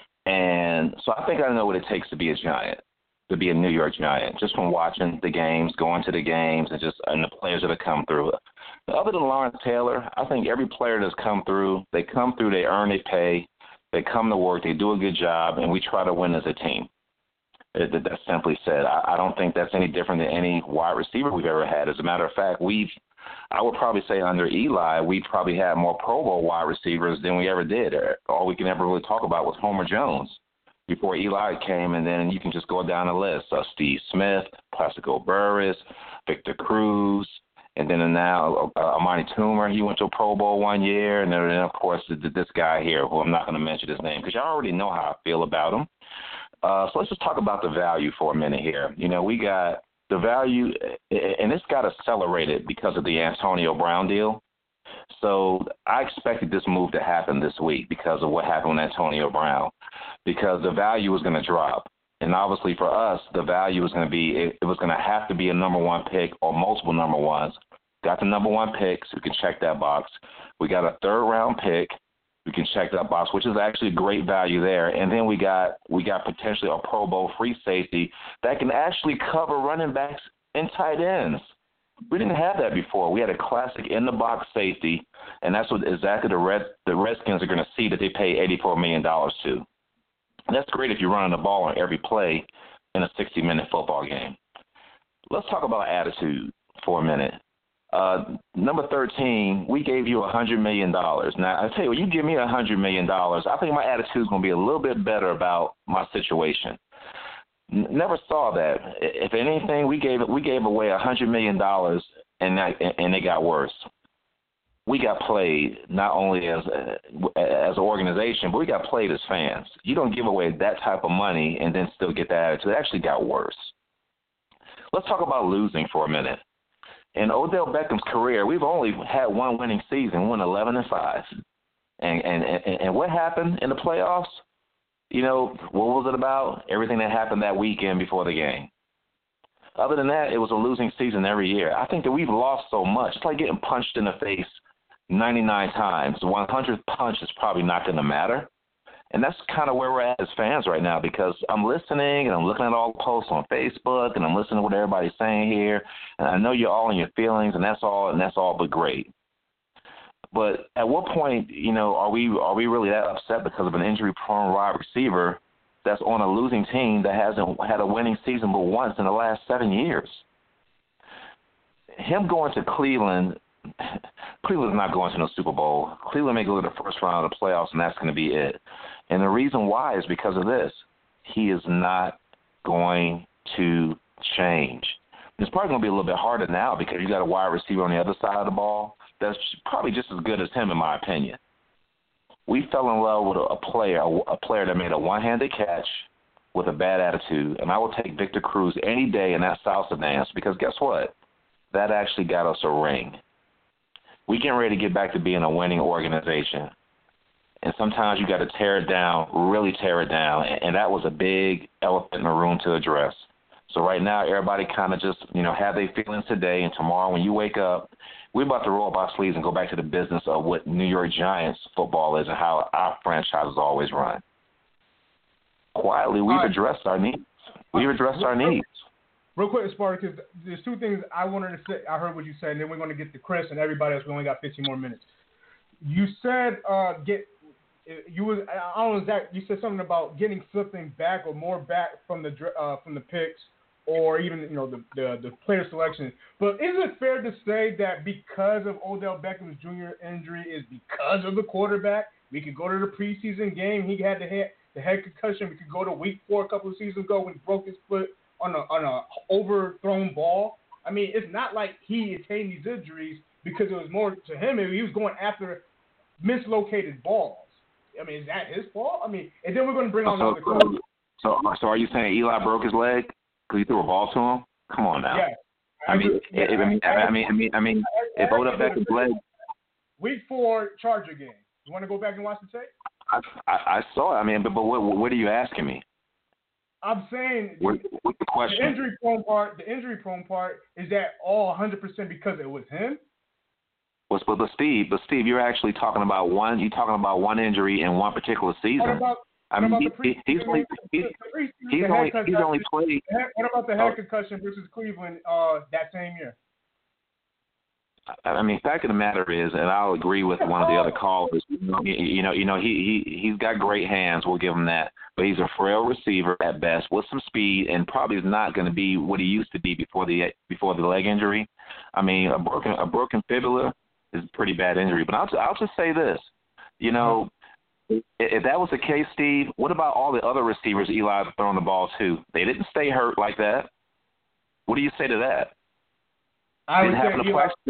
And so I think I know what it takes to be a Giant, to be a New York Giant, just from watching the games, going to the games, and the players that have come through. Other than Lawrence Taylor, I think every player that's come through, they earn their pay. They come to work, they do a good job, and we try to win as a team. That's simply said. I don't think that's any different than any wide receiver we've ever had. As a matter of fact, I would probably say under Eli, we probably had more Pro Bowl wide receivers than we ever did. All we can ever really talk about was Homer Jones before Eli came, and then you can just go down the list. Steve Smith, Plaxico Burress, Victor Cruz, and then now Amani Toomer, he went to a Pro Bowl one year. And then, of course, this guy here, who I'm not going to mention his name because y'all already know how I feel about him. So let's just talk about the value for a minute here. You know, we got the value, and this got accelerated because of the Antonio Brown deal. So I expected this move to happen this week because of what happened with Antonio Brown, because the value was going to drop. And obviously for us, the value was going to be, it was going to have to be a number one pick or multiple number ones. Got the number one pick, so we can check that box. We got a third-round pick. We can check that box, which is actually great value there. And then we got potentially a Pro Bowl free safety that can actually cover running backs and tight ends. We didn't have that before. We had a classic in-the-box safety, and that's what exactly the Redskins are going to see that they pay $84 million to. And that's great if you're running the ball on every play in a 60-minute football game. Let's talk about attitude for a minute. Number 13, we gave you $100 million. Now, I tell you, when you give me $100 million, I think my attitude is going to be a little bit better about my situation. Never saw that. If anything, we gave away $100 million, and it got worse. we got played not only as an organization, but we got played as fans. You don't give away that type of money and then still get that attitude. It actually got worse. Let's talk about losing for a minute. In Odell Beckham's career, we've only had one winning season, won 11-5. And what happened in the playoffs? You know, what was it about? Everything that happened that weekend before the game. Other than that, it was a losing season every year. I think that we've lost so much. It's like getting punched in the face 99 times. The 100th punch is probably not going to matter. And that's kind of where we're at as fans right now, because I'm listening and I'm looking at all the posts on Facebook and I'm listening to what everybody's saying here. And I know you're all in your feelings, and that's all but great. But at what point, you know, are we really that upset because of an injury-prone wide receiver that's on a losing team that hasn't had a winning season but once in the last 7 years? Him going to Cleveland's not going to no Super Bowl. Cleveland may go to the first round of the playoffs, and that's going to be it. And the reason why is because of this. He is not going to change. It's probably going to be a little bit harder now because you got a wide receiver on the other side of the ball that's probably just as good as him, in my opinion. We fell in love with a player that made a one-handed catch with a bad attitude, and I will take Victor Cruz any day in that salsa dance because guess what? That actually got us a ring. We getting ready to get back to being a winning organization, and sometimes you got to tear it down, really tear it down, and that was a big elephant in the room to address. So right now, everybody kind of just, you know, have their feelings today, and tomorrow when you wake up, we're about to roll up our sleeves and go back to the business of what New York Giants football is and how our franchise is always run. Quietly, we've addressed our needs. We've addressed our needs. Real quick, Spartacus, there's two things I wanted to say. I heard what you said, and then we're going to get to Chris and everybody else. We only got 15 more minutes. You said I don't know, Zach, you said something about getting something back or more back from the picks, or even, you know, the player selection. But is it fair to say that because of Odell Beckham's Jr. injury is because of the quarterback? We could go to the preseason game. He had the head concussion. We could go to week 4 a couple of seasons ago when he broke his foot on a overthrown ball. I mean, it's not like he attained these injuries because it was more to him. He was going after mislocated balls. I mean, is that his fault? I mean, and then we're going to bring on another coach. So are you saying Eli broke his leg because you threw a ball to him? Come on now. Yeah. I mean, if Odell Beckham's leg. Week 4 Charger game. You want to go back and watch the tape? I saw it. I mean, but what are you asking me? I'm saying what's the question? The injury prone part is that all 100% because it was him? But Steve, you're actually talking about one. You're talking about one injury in one particular season. He's only played. What about the head concussion versus Cleveland that same year? I mean, fact of the matter is, and I'll agree with one of the other callers. He's got great hands. We'll give him that. But he's a frail receiver at best with some speed, and probably is not going to be what he used to be before the leg injury. I mean, a broken fibula is a pretty bad injury. But I'll just say this, you know, if that was the case, Steve, what about all the other receivers Eli was throwing the ball to? They didn't stay hurt like that. What do you say to that? I would say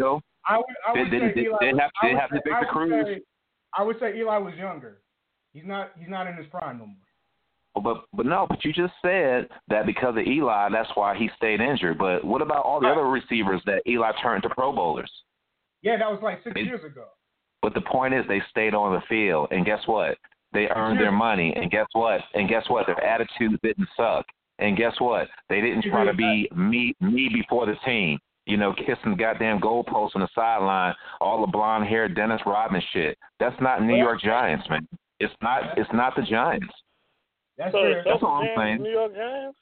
Eli was younger. He's not in his prime no more. But you just said that because of Eli, that's why he stayed injured. But what about all the other receivers that Eli turned to Pro Bowlers? Yeah, that was like 6 years ago. But the point is, they stayed on the field, and guess what? They earned their money, and guess what? Their attitude didn't suck, and guess what? They didn't try to be me before the team. You know, kissing the goddamn goalposts on the sideline, all the blonde-haired Dennis Rodman shit. That's not New York Giants, man. It's not the Giants. That's all I'm saying. New York Giants?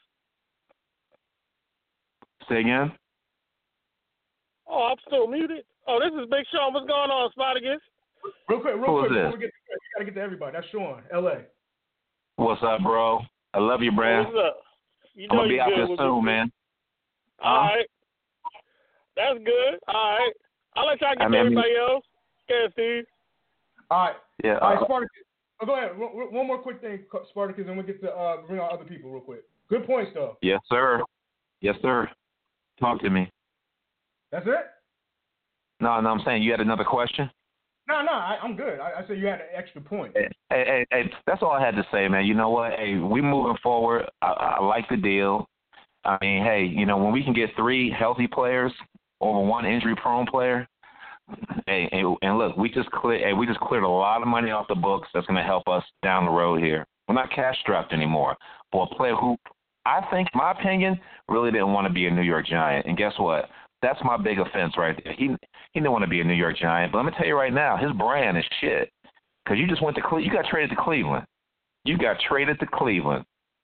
Say again? Oh, I'm still muted. Oh, this is Big Sean. What's going on, Spartacus? Real quick, before we get to you got to get to everybody. That's Sean, L.A. What's up, bro? I love you, bro. What's up? I'm going to be out there soon, man. All right. That's good. All right. I'll let y'all get to everybody else. Okay, Steve. All right. Yeah. All right, Spartacus. Go ahead. One more quick thing, Spartacus, and we'll get to bring on other people real quick. Good points, though. Yes, sir. Yes, sir. Talk to me. That's it? No, I'm saying you had another question? No, I'm good. I said you had an extra point. Hey, that's all I had to say, man. You know what? Hey, we moving forward. I like the deal. I mean, hey, you know, when we can get 3 healthy players over 1 injury-prone player, hey, and look, we just cleared a lot of money off the books. That's going to help us down the road here. We're not cash-strapped anymore. For a player who, I think, in my opinion, really didn't want to be a New York Giant. And guess what? That's my big offense right there. He didn't want to be a New York Giant. But let me tell you right now, his brand is shit. Because you just went to you got traded to Cleveland. You got traded to Cleveland.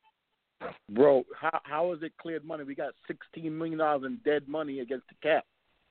Bro, how is it cleared money? We got $16 million in dead money against the cap.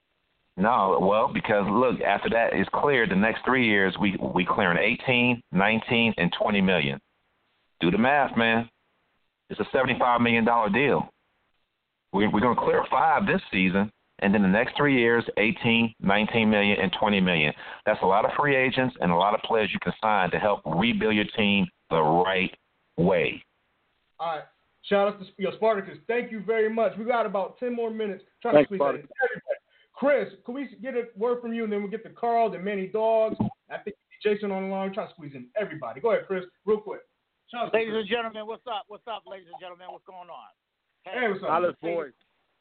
No, well, because look, after that is cleared, the next 3 years we clearing 18, 19, and 20 million. Do the math, man. It's a $75 million deal. We're going to clear 5 this season, and then the next 3 years, 18, 19 million, and 20 million. That's a lot of free agents and a lot of players you can sign to help rebuild your team the right way. All right. Shout out to Spartacus. Thank you very much. We got about 10 more minutes. Thanks, Spartacus. Chris, can we get a word from you, and then we'll get to Carl, then Manny Dogs. I think Jason on the line. We're trying to squeeze in everybody. Go ahead, Chris, real quick. Ladies and gentlemen, what's up? What's up, ladies and gentlemen? What's going on? Hey, what's up? Solid voice.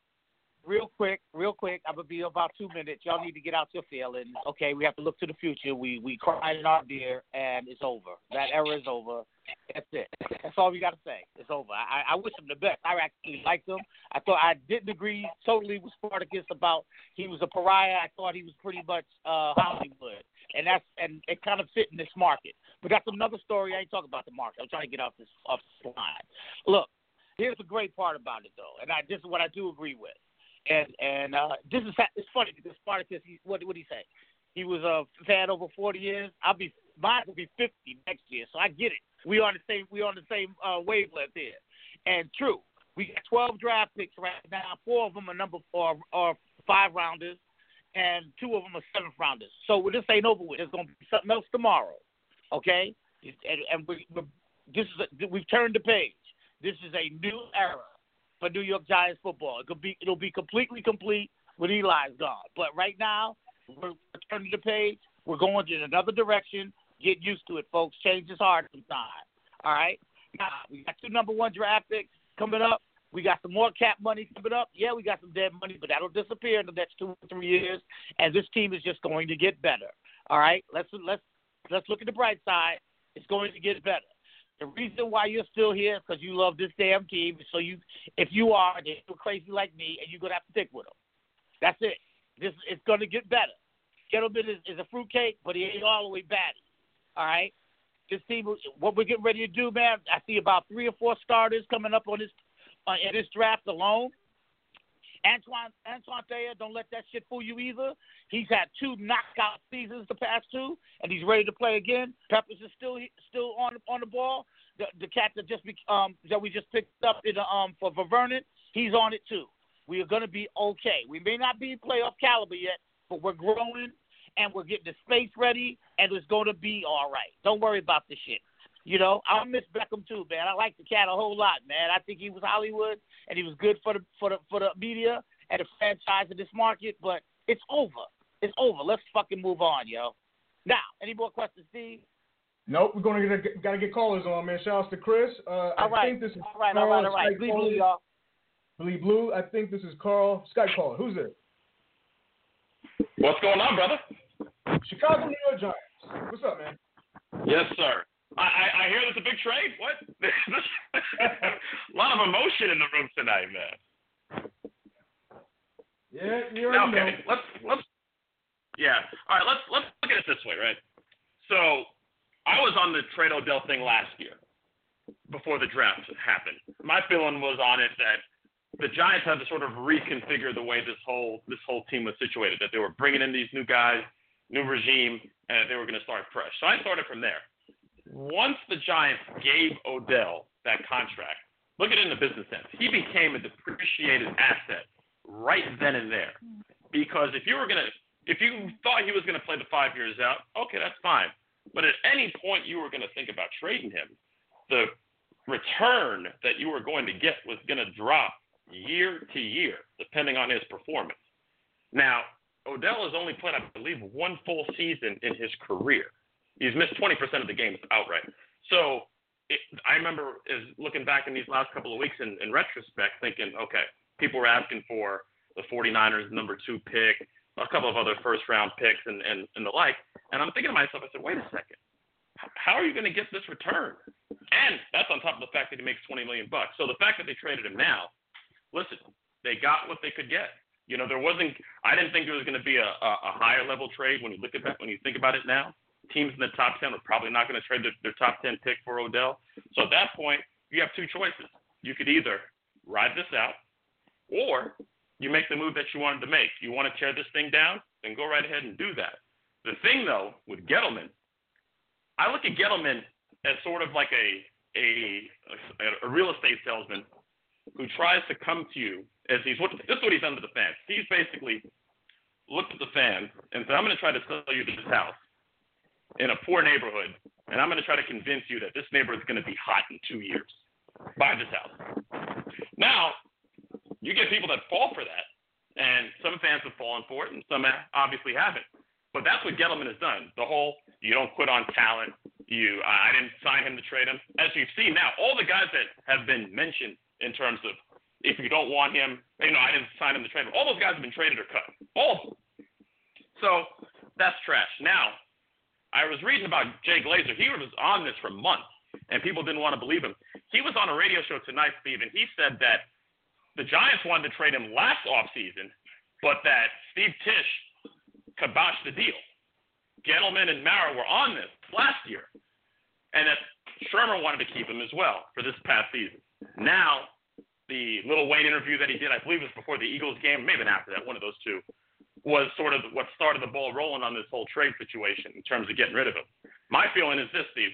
Real quick. I'm gonna be about 2 minutes. Y'all need to get out your feelings. Okay, we have to look to the future. We cried in our beer, and it's over. That era is over. That's it. That's all we got to say. It's over. I wish him the best. I actually liked him. I thought I didn't agree totally with Spartacus about he was a pariah. I thought he was pretty much Hollywood, and it kind of fit in this market. But that's another story. I ain't talking about the market. I'm trying to get off this line. Look, here's the great part about it though, and this is what I do agree with. And this is it's funny because Spartacus, what did he say? He was a fan over 40 years. Mine will be 50 next year, so I get it. We on the same wavelength here. And true, we got 12 draft picks right now. 4 of them are 5-rounders, and 2 of them are 7th-rounders. So this ain't over with. There's gonna be something else tomorrow, okay? And we've turned the page. This is a new era for New York Giants football. It'll be completely complete when Eli's gone. But right now, we're turning the page. We're going in another direction. Get used to it, folks. Change is hard sometimes. All right? Now, we got 2 number 1 draft picks coming up. We got some more cap money coming up. Yeah, we got some dead money, but that'll disappear in the next 2 or 3 years. And this team is just going to get better. All right? Let's look at the bright side. It's going to get better. The reason why you're still here is because you love this damn team. So if you are, then you're crazy like me, and you're going to have to stick with them. That's it. It's going to get better. Gettleman is a fruitcake, but he ain't all the way batty. All right? This team, what we're getting ready to do, man, I see about 3 or 4 starters coming up in this draft alone. Antoine Thayer, don't let that shit fool you either. He's had 2 knockout seasons the past 2, and he's ready to play again. Peppers is still on the ball. The cat that we just picked up for Vernon, he's on it too. We are going to be okay. We may not be playoff caliber yet, but we're growing and we're getting the space ready, and it's going to be all right. Don't worry about this shit. You know, I miss Beckham too, man. I like the cat a whole lot, man. I think he was Hollywood and he was good for the media and the franchise in this market. But it's over. It's over. Let's fucking move on, yo. Now, any more questions, Steve? Nope. We're gotta get callers on, man. Shout out to Chris. All right. Think this is all right. Bleed Blue, y'all. Bleed Blue. I think this is Carl. Skype caller. Who's there? What's going on, brother? Chicago New York Giants. What's up, man? Yes, sir. I hear there's a big trade. What? A lot of emotion in the room tonight, man. Yeah, you already know. Let's. Yeah. All right. Let's look at it this way, right? So, I was on the trade Odell thing last year, before the draft happened. My feeling was on it that the Giants had to sort of reconfigure the way this whole team was situated. That they were bringing in these new guys, new regime, and they were going to start fresh. So I started from there. Once the Giants gave Odell that contract, look at it in the business sense. He became a depreciated asset right then and there. Because if you thought he was going to play the 5 years out, okay, that's fine. But at any point you were going to think about trading him, the return that you were going to get was going to drop year to year, depending on his performance. Now, Odell has only played, I believe, one full season in his career. He's missed 20% of the games outright. So I remember looking back in these last couple of weeks in retrospect thinking, okay, people were asking for the 49ers number 2 pick, a couple of other first-round picks and the like. And I'm thinking to myself, I said, wait a second. How are you going to get this return? And that's on top of the fact that he makes $20 million. So the fact that they traded him now, listen, they got what they could get. You know, I didn't think there was going to be a higher level trade when you think about it now. Teams in the top 10 are probably not going to trade their top 10 pick for Odell. So at that point, you have 2 choices. You could either ride this out or you make the move that you wanted to make. You want to tear this thing down? Then go right ahead and do that. The thing, though, with Gettleman, I look at Gettleman as sort of like a real estate salesman who tries to come to you as this is what he's done to the fans. He's basically looked at the fans and said, I'm going to try to sell you this house in a poor neighborhood, and I'm going to try to convince you that this neighborhood is going to be hot in 2 years. Buy this house. Now, you get people that fall for that, and some fans have fallen for it, and some obviously haven't. But that's what Gettleman has done. The whole, you don't quit on talent. I didn't sign him to trade him. As you've seen now, all the guys that have been mentioned in terms of if you don't want him, I didn't sign him to trade him. All those guys have been traded or cut. All of them. So that's trash. Now, I was reading about Jay Glazer. He was on this for months, and people didn't want to believe him. He was on a radio show tonight, Steve, and he said that the Giants wanted to trade him last offseason, but that Steve Tisch kiboshed the deal. Gettleman and Mara were on this last year, and that Shermer wanted to keep him as well for this past season. Now, the Lil Wayne interview that he did, I believe it was before the Eagles game, maybe after that, one of those two, was sort of what started the ball rolling on this whole trade situation in terms of getting rid of him. My feeling is this, Steve.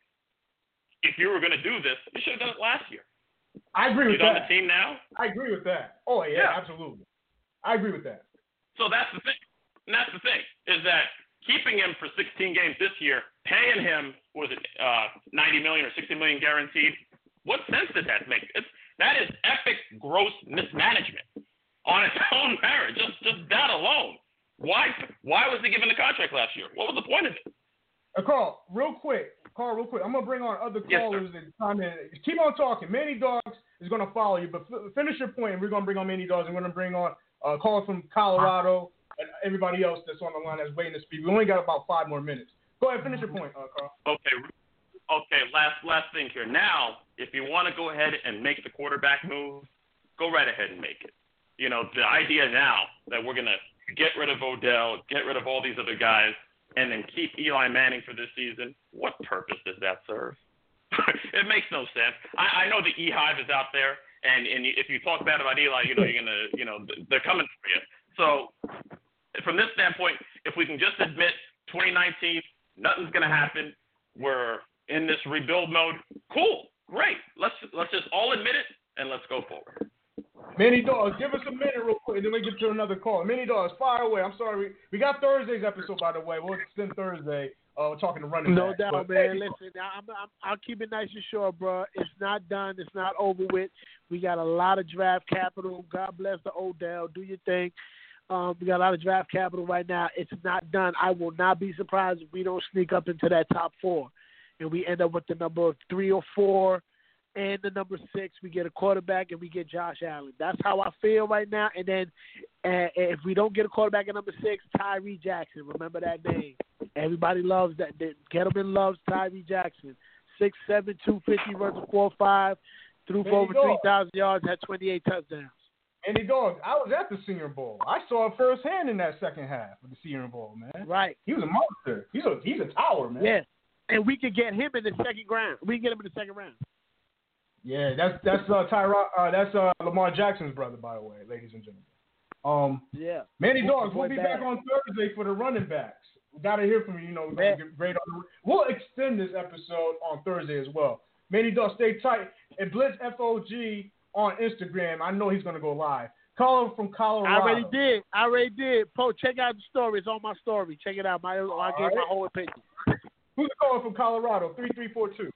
If you were going to do this, you should have done it last year. I agree with that. You on the team now? I agree with that. Oh, yeah, absolutely. I agree with that. So that's the thing. And that's the thing, is that keeping him for 16 games this year, paying him, was it $90 million or $60 million guaranteed? What sense did that make? That is epic gross mismanagement on its own merit, just that alone. Why was he given the contract last year? What was the point of it? Carl, real quick. I'm going to bring on other callers and come in. Keep on talking. Manny Dogs is going to follow you, but finish your point, and we're going to bring on Manny Dogs, and we're going to bring on a caller from Colorado and everybody else that's on the line that's waiting to speak. We only got about 5 more minutes. Go ahead, finish your point, Carl. Okay, last thing here. Now, if you want to go ahead and make the quarterback move, go right ahead and make it. You know, the idea now that we're going to get rid of Odell, get rid of all these other guys, and then keep Eli Manning for this season, what purpose does that serve? It makes no sense. I know the E-Hive is out there, and if you talk bad about Eli, you're going to, they're coming for you. So from this standpoint, if we can just admit 2019, nothing's going to happen. We're in this rebuild mode. Cool, great. Let's just all admit it and let's go forward. Manny Dogs, give us a minute real quick, and then we get to another call. Manny Dogs, fire away. I'm sorry, we got Thursday's episode, by the way. We'll extend Thursday. Talking to running no back. doubt, man. Listen, I'll keep it nice and short, bro. It's not done. It's not over with. We got a lot of draft capital. God bless the Odell. Do your thing. We got a lot of draft capital right now. It's not done. I will not be surprised if we don't sneak up into that top 4, and we end up with the number 3 or 4 and the number 6. We get a quarterback and we get Josh Allen. That's how I feel right now. And then if we don't get a quarterback at number 6, Tyree Jackson. Remember that name. Everybody loves that. Gettleman loves Tyree Jackson. 6'7", 250, runs a 4.5, threw for over 3,000 yards, had 28 touchdowns. Manny Dogs, I was at the Senior Bowl. I saw it firsthand in that second half of the Senior Bowl, man. Right. He was a monster. He's a tower, man. Yeah. And we could get him in the second round. We can get him in the second round. Yeah, that's Lamar Jackson's brother, by the way, ladies and gentlemen. Yeah. Manny Dogs, we'll be back on Thursday for the running backs. We got to hear from you. We'll extend this episode on Thursday as well. Manny Dogs, stay tight. And Blitz FOG on Instagram. I know he's going to go live. Caller from Colorado. I already did. Po, check out the story. It's on my story. Check it out. I gave my whole opinion. Who's the caller from Colorado? 3342.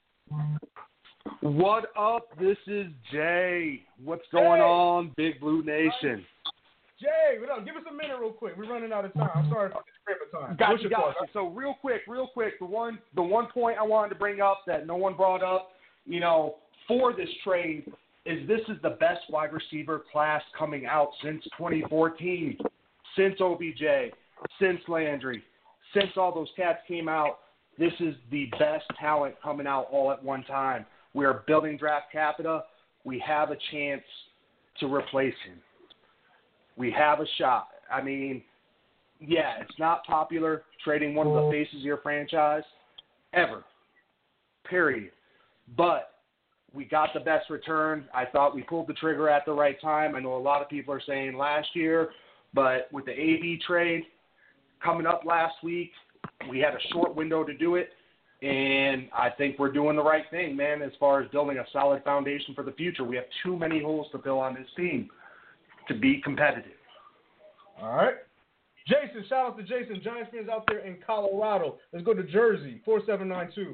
What up? This is Jay. What's going on, Big Blue Nation? Jay, give us a minute real quick. We're running out of time. I'm sorry for the time. Gotcha. So real quick, the one point I wanted to bring up that no one brought up, for this trade is this is the best wide receiver class coming out since 2014, since OBJ, since Landry, since all those cats came out. This is the best talent coming out all at one time. We are building draft capital. We have a chance to replace him. We have a shot. I mean, yeah, it's not popular trading one of the faces of your franchise ever, period. But we got the best return. I thought we pulled the trigger at the right time. I know a lot of people are saying last year, but with the AB trade coming up last week, we had a short window to do it, and I think we're doing the right thing, man, as far as building a solid foundation for the future. We have too many holes to fill on this team to be competitive. All right. Jason, shout out to Jason. Giants fans out there in Colorado. Let's go to Jersey, 4792.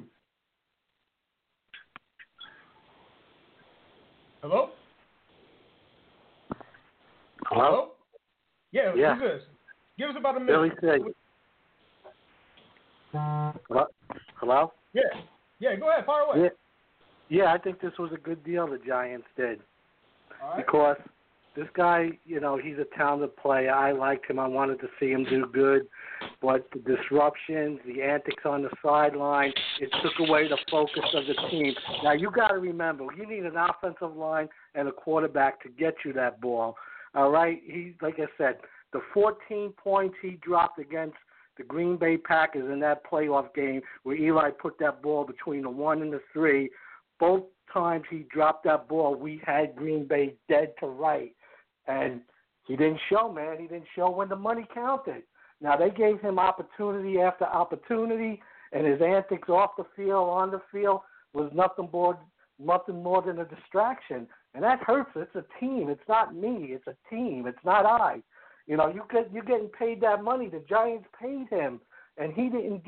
Hello? Hello? Yeah, who's this? Give us about a minute. Billy Sig. Hello? Yeah, go ahead, fire away. Yeah, I think this was a good deal the Giants did. All right. Because this guy, he's a talented player. I liked him. I wanted to see him do good. But the disruptions, the antics on the sideline, it took away the focus of the team. Now, you got to remember, you need an offensive line and a quarterback to get you that ball. All right? He, like I said, the 14 points he dropped against the Green Bay Packers in that playoff game where Eli put that ball between the 1 and the 3, both times he dropped that ball, we had Green Bay dead to right. And he didn't show, man. He didn't show when the money counted. Now, they gave him opportunity after opportunity, and his antics off the field, on the field, was nothing more than a distraction. And that hurts. It's a team. It's not me. It's a team. It's not I. You're getting paid that money. The Giants paid him, and he didn't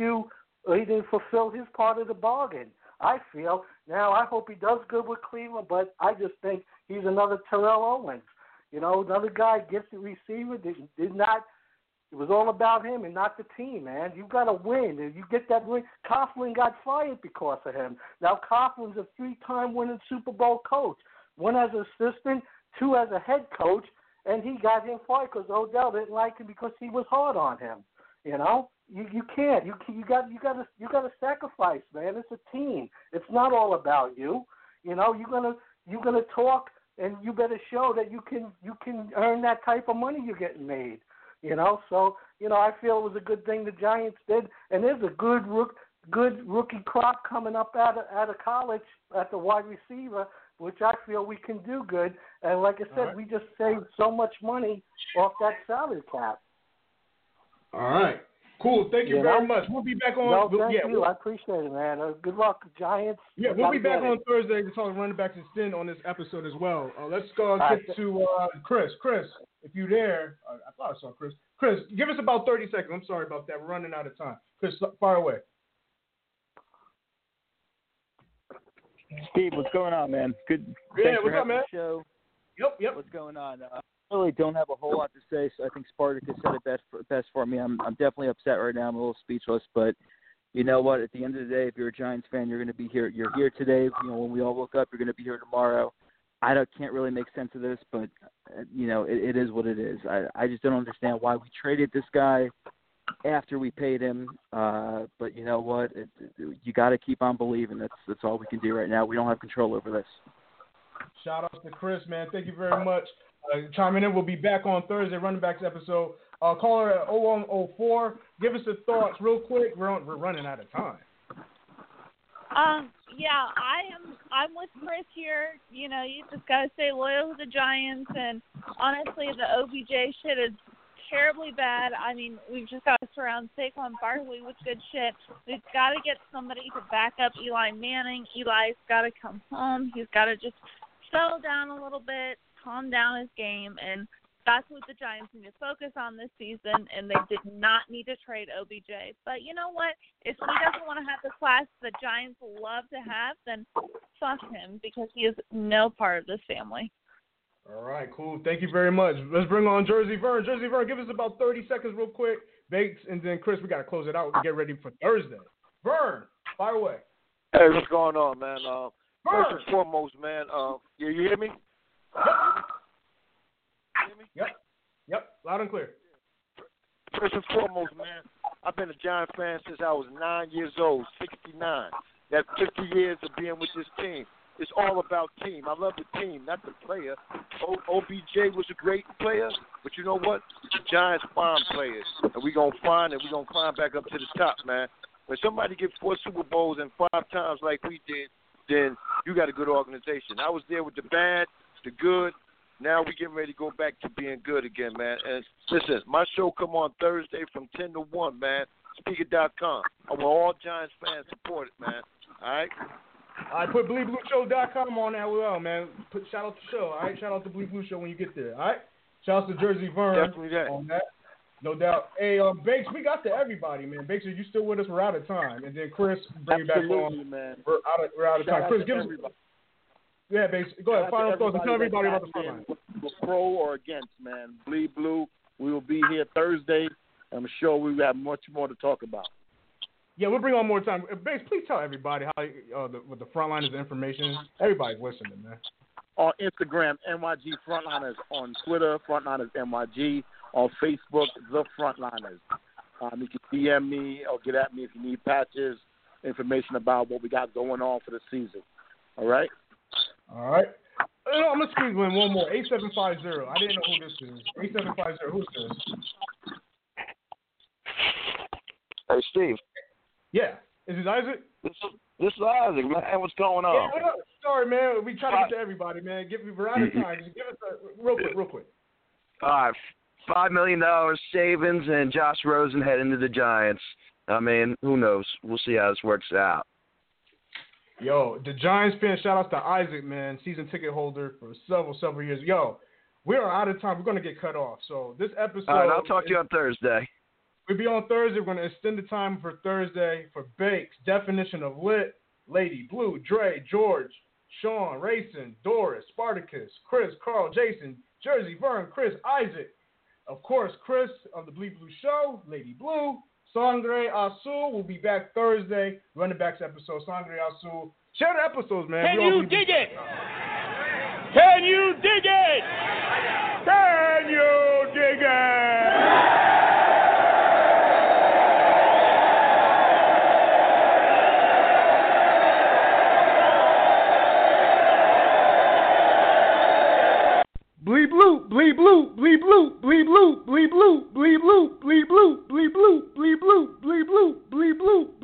fulfill his part of the bargain. I feel. Now, I hope he does good with Cleveland, but I just think he's another Terrell Owens. Another guy, gifted receiver, did not. It was all about him and not the team, man. You got to win. If you get that win, Coughlin got fired because of him. Now, Coughlin's a 3-time winning Super Bowl coach. 1 as an assistant, 2 as a head coach, and he got him fired because Odell didn't like him because he was hard on him. You can't. You got to sacrifice, man. It's a team. It's not all about you. You're gonna talk, and you better show that you can earn that type of money you're getting made. So I feel it was a good thing the Giants did, and there's a good rookie crop coming up out of college at the wide receiver, which I feel we can do good. And like I said, we just saved so much money off that salary cap. All right. Cool. Thank you very much. We'll be back on. Thank you. I appreciate it, man. Good luck, Giants. Yeah, we'll be back on Thursday to talk running backs and spin on this episode as well. Let's go get to Chris. Chris, if you're there, I thought I saw Chris. Chris, give us about 30 seconds. I'm sorry about that. We're running out of time. Chris, fire away. Steve, what's going on, man? Good. Yeah, what's up, man? Show. Yep. What's going on? I really don't have a whole lot to say, so I think Spartacus said it best for me. I'm definitely upset right now. I'm a little speechless, but you know what? At the end of the day, if you're a Giants fan, you're going to be here. You're here today. When we all woke up, you're going to be here tomorrow. Can't really make sense of this, but it is what it is. I just don't understand why we traded this guy after we paid him. But you know what? You got to keep on believing. That's all we can do right now. We don't have control over this. Shout out to Chris, man. Thank you very much. Chiming in. We'll be back on Thursday, running backs episode. Caller at 0104. Give us your thoughts real quick. We're running out of time. Yeah, I'm with Chris here. You just gotta stay loyal to the Giants, and honestly, the OBJ shit is terribly bad. I mean, we've just got to surround Saquon Barkley with good shit. We've got to get somebody to back up Eli Manning. Eli's got to come home. He's got to just settle down a little bit, calm down his game, and that's what the Giants need to focus on this season, and they did not need to trade OBJ. But you know what? If he doesn't want to have the class the Giants love to have, then fuck him, because he is no part of this family. All right, cool. Thank you very much. Let's bring on Jersey Vern. Jersey Vern, give us about 30 seconds real quick. Bakes, and then Chris, we got to close it out and get ready for Thursday. Vern, fire away. Hey, what's going on, man? First and foremost, man, you hear me? Yep, loud and clear. First and foremost, man, I've been a Giants fan since I was 9 years old, 69. That's 50 years of being with this team. It's all about team. I love the team, not the player. OBJ was a great player, but you know what? The Giants find players, and we're going to find and we're going to climb back up to the top, man. When somebody gets 4 Super Bowls and 5 times like we did, then you got a good organization. I was there with the bad, the good. Now we're getting ready to go back to being good again, man. And listen, my show come on Thursday from 10 to 1, man. Speaker.com. I want all Giants fans support it, man. All right? All right, put BleedBlueShow.com on that as well, man. Shout out to the show, all right? Shout out to Bleed Blue Show when you get there, all right? Shout out to Jersey Vern on that. No doubt. Hey, Bakes, we got to everybody, man. Bakes, are you still with us? We're out of time. And then Chris, bring you back on. Man. We're out of time. Chris, give us. Yeah, Bakes, go ahead. Final thoughts. Tell everybody about the front line. Pro or against, man. Bleed Blue. We will be here Thursday. I'm sure we will have much more to talk about. Yeah, we'll bring on more time. Bakes, please tell everybody how with the Frontliners information. Everybody's listening, man. On Instagram, NYG Frontliners. On Twitter, Frontliners NYG. On Facebook, The Frontliners. You can DM me or get at me if you need patches, information about what we got going on for the season. All right? All right. I'm going to squeeze in one more. 8750. I didn't know who this is. 8750. Who's this? Hey, Steve. Yeah. Is this Isaac? This is Isaac, man. What's going on? Yeah, what up? Sorry, man. We try to get to everybody, man. We're out of time. Just give us real quick. All right. $5 million savings and Josh Rosen heading to the Giants. I mean, who knows? We'll see how this works out. Yo, the Giants fan, shout out to Isaac, man, season ticket holder for several years. Yo, we are out of time. We're going to get cut off. So this episode. All right, I'll talk to you on Thursday. We'll be on Thursday. We're going to extend the time for Thursday for Bakes, definition of lit, Lady Blue, Dre, George, Sean, Rayson, Doris, Spartacus, Chris, Carl, Jason, Jersey, Vern, Chris, Isaac. Of course, Chris of the Bleed Blue Show, Lady Blue, Sangre Azul will be back Thursday. Running backs episode, Sangre Azul. Share the episodes, man. Can you dig it? Can you dig it? Can you dig it? Bleed blue, bleed blue, bleed blue, bleed blue, bleed blue, bleed blue, bleed blue, bleed blue, bleed blue, bleed blue, bleed blue, bleed blue.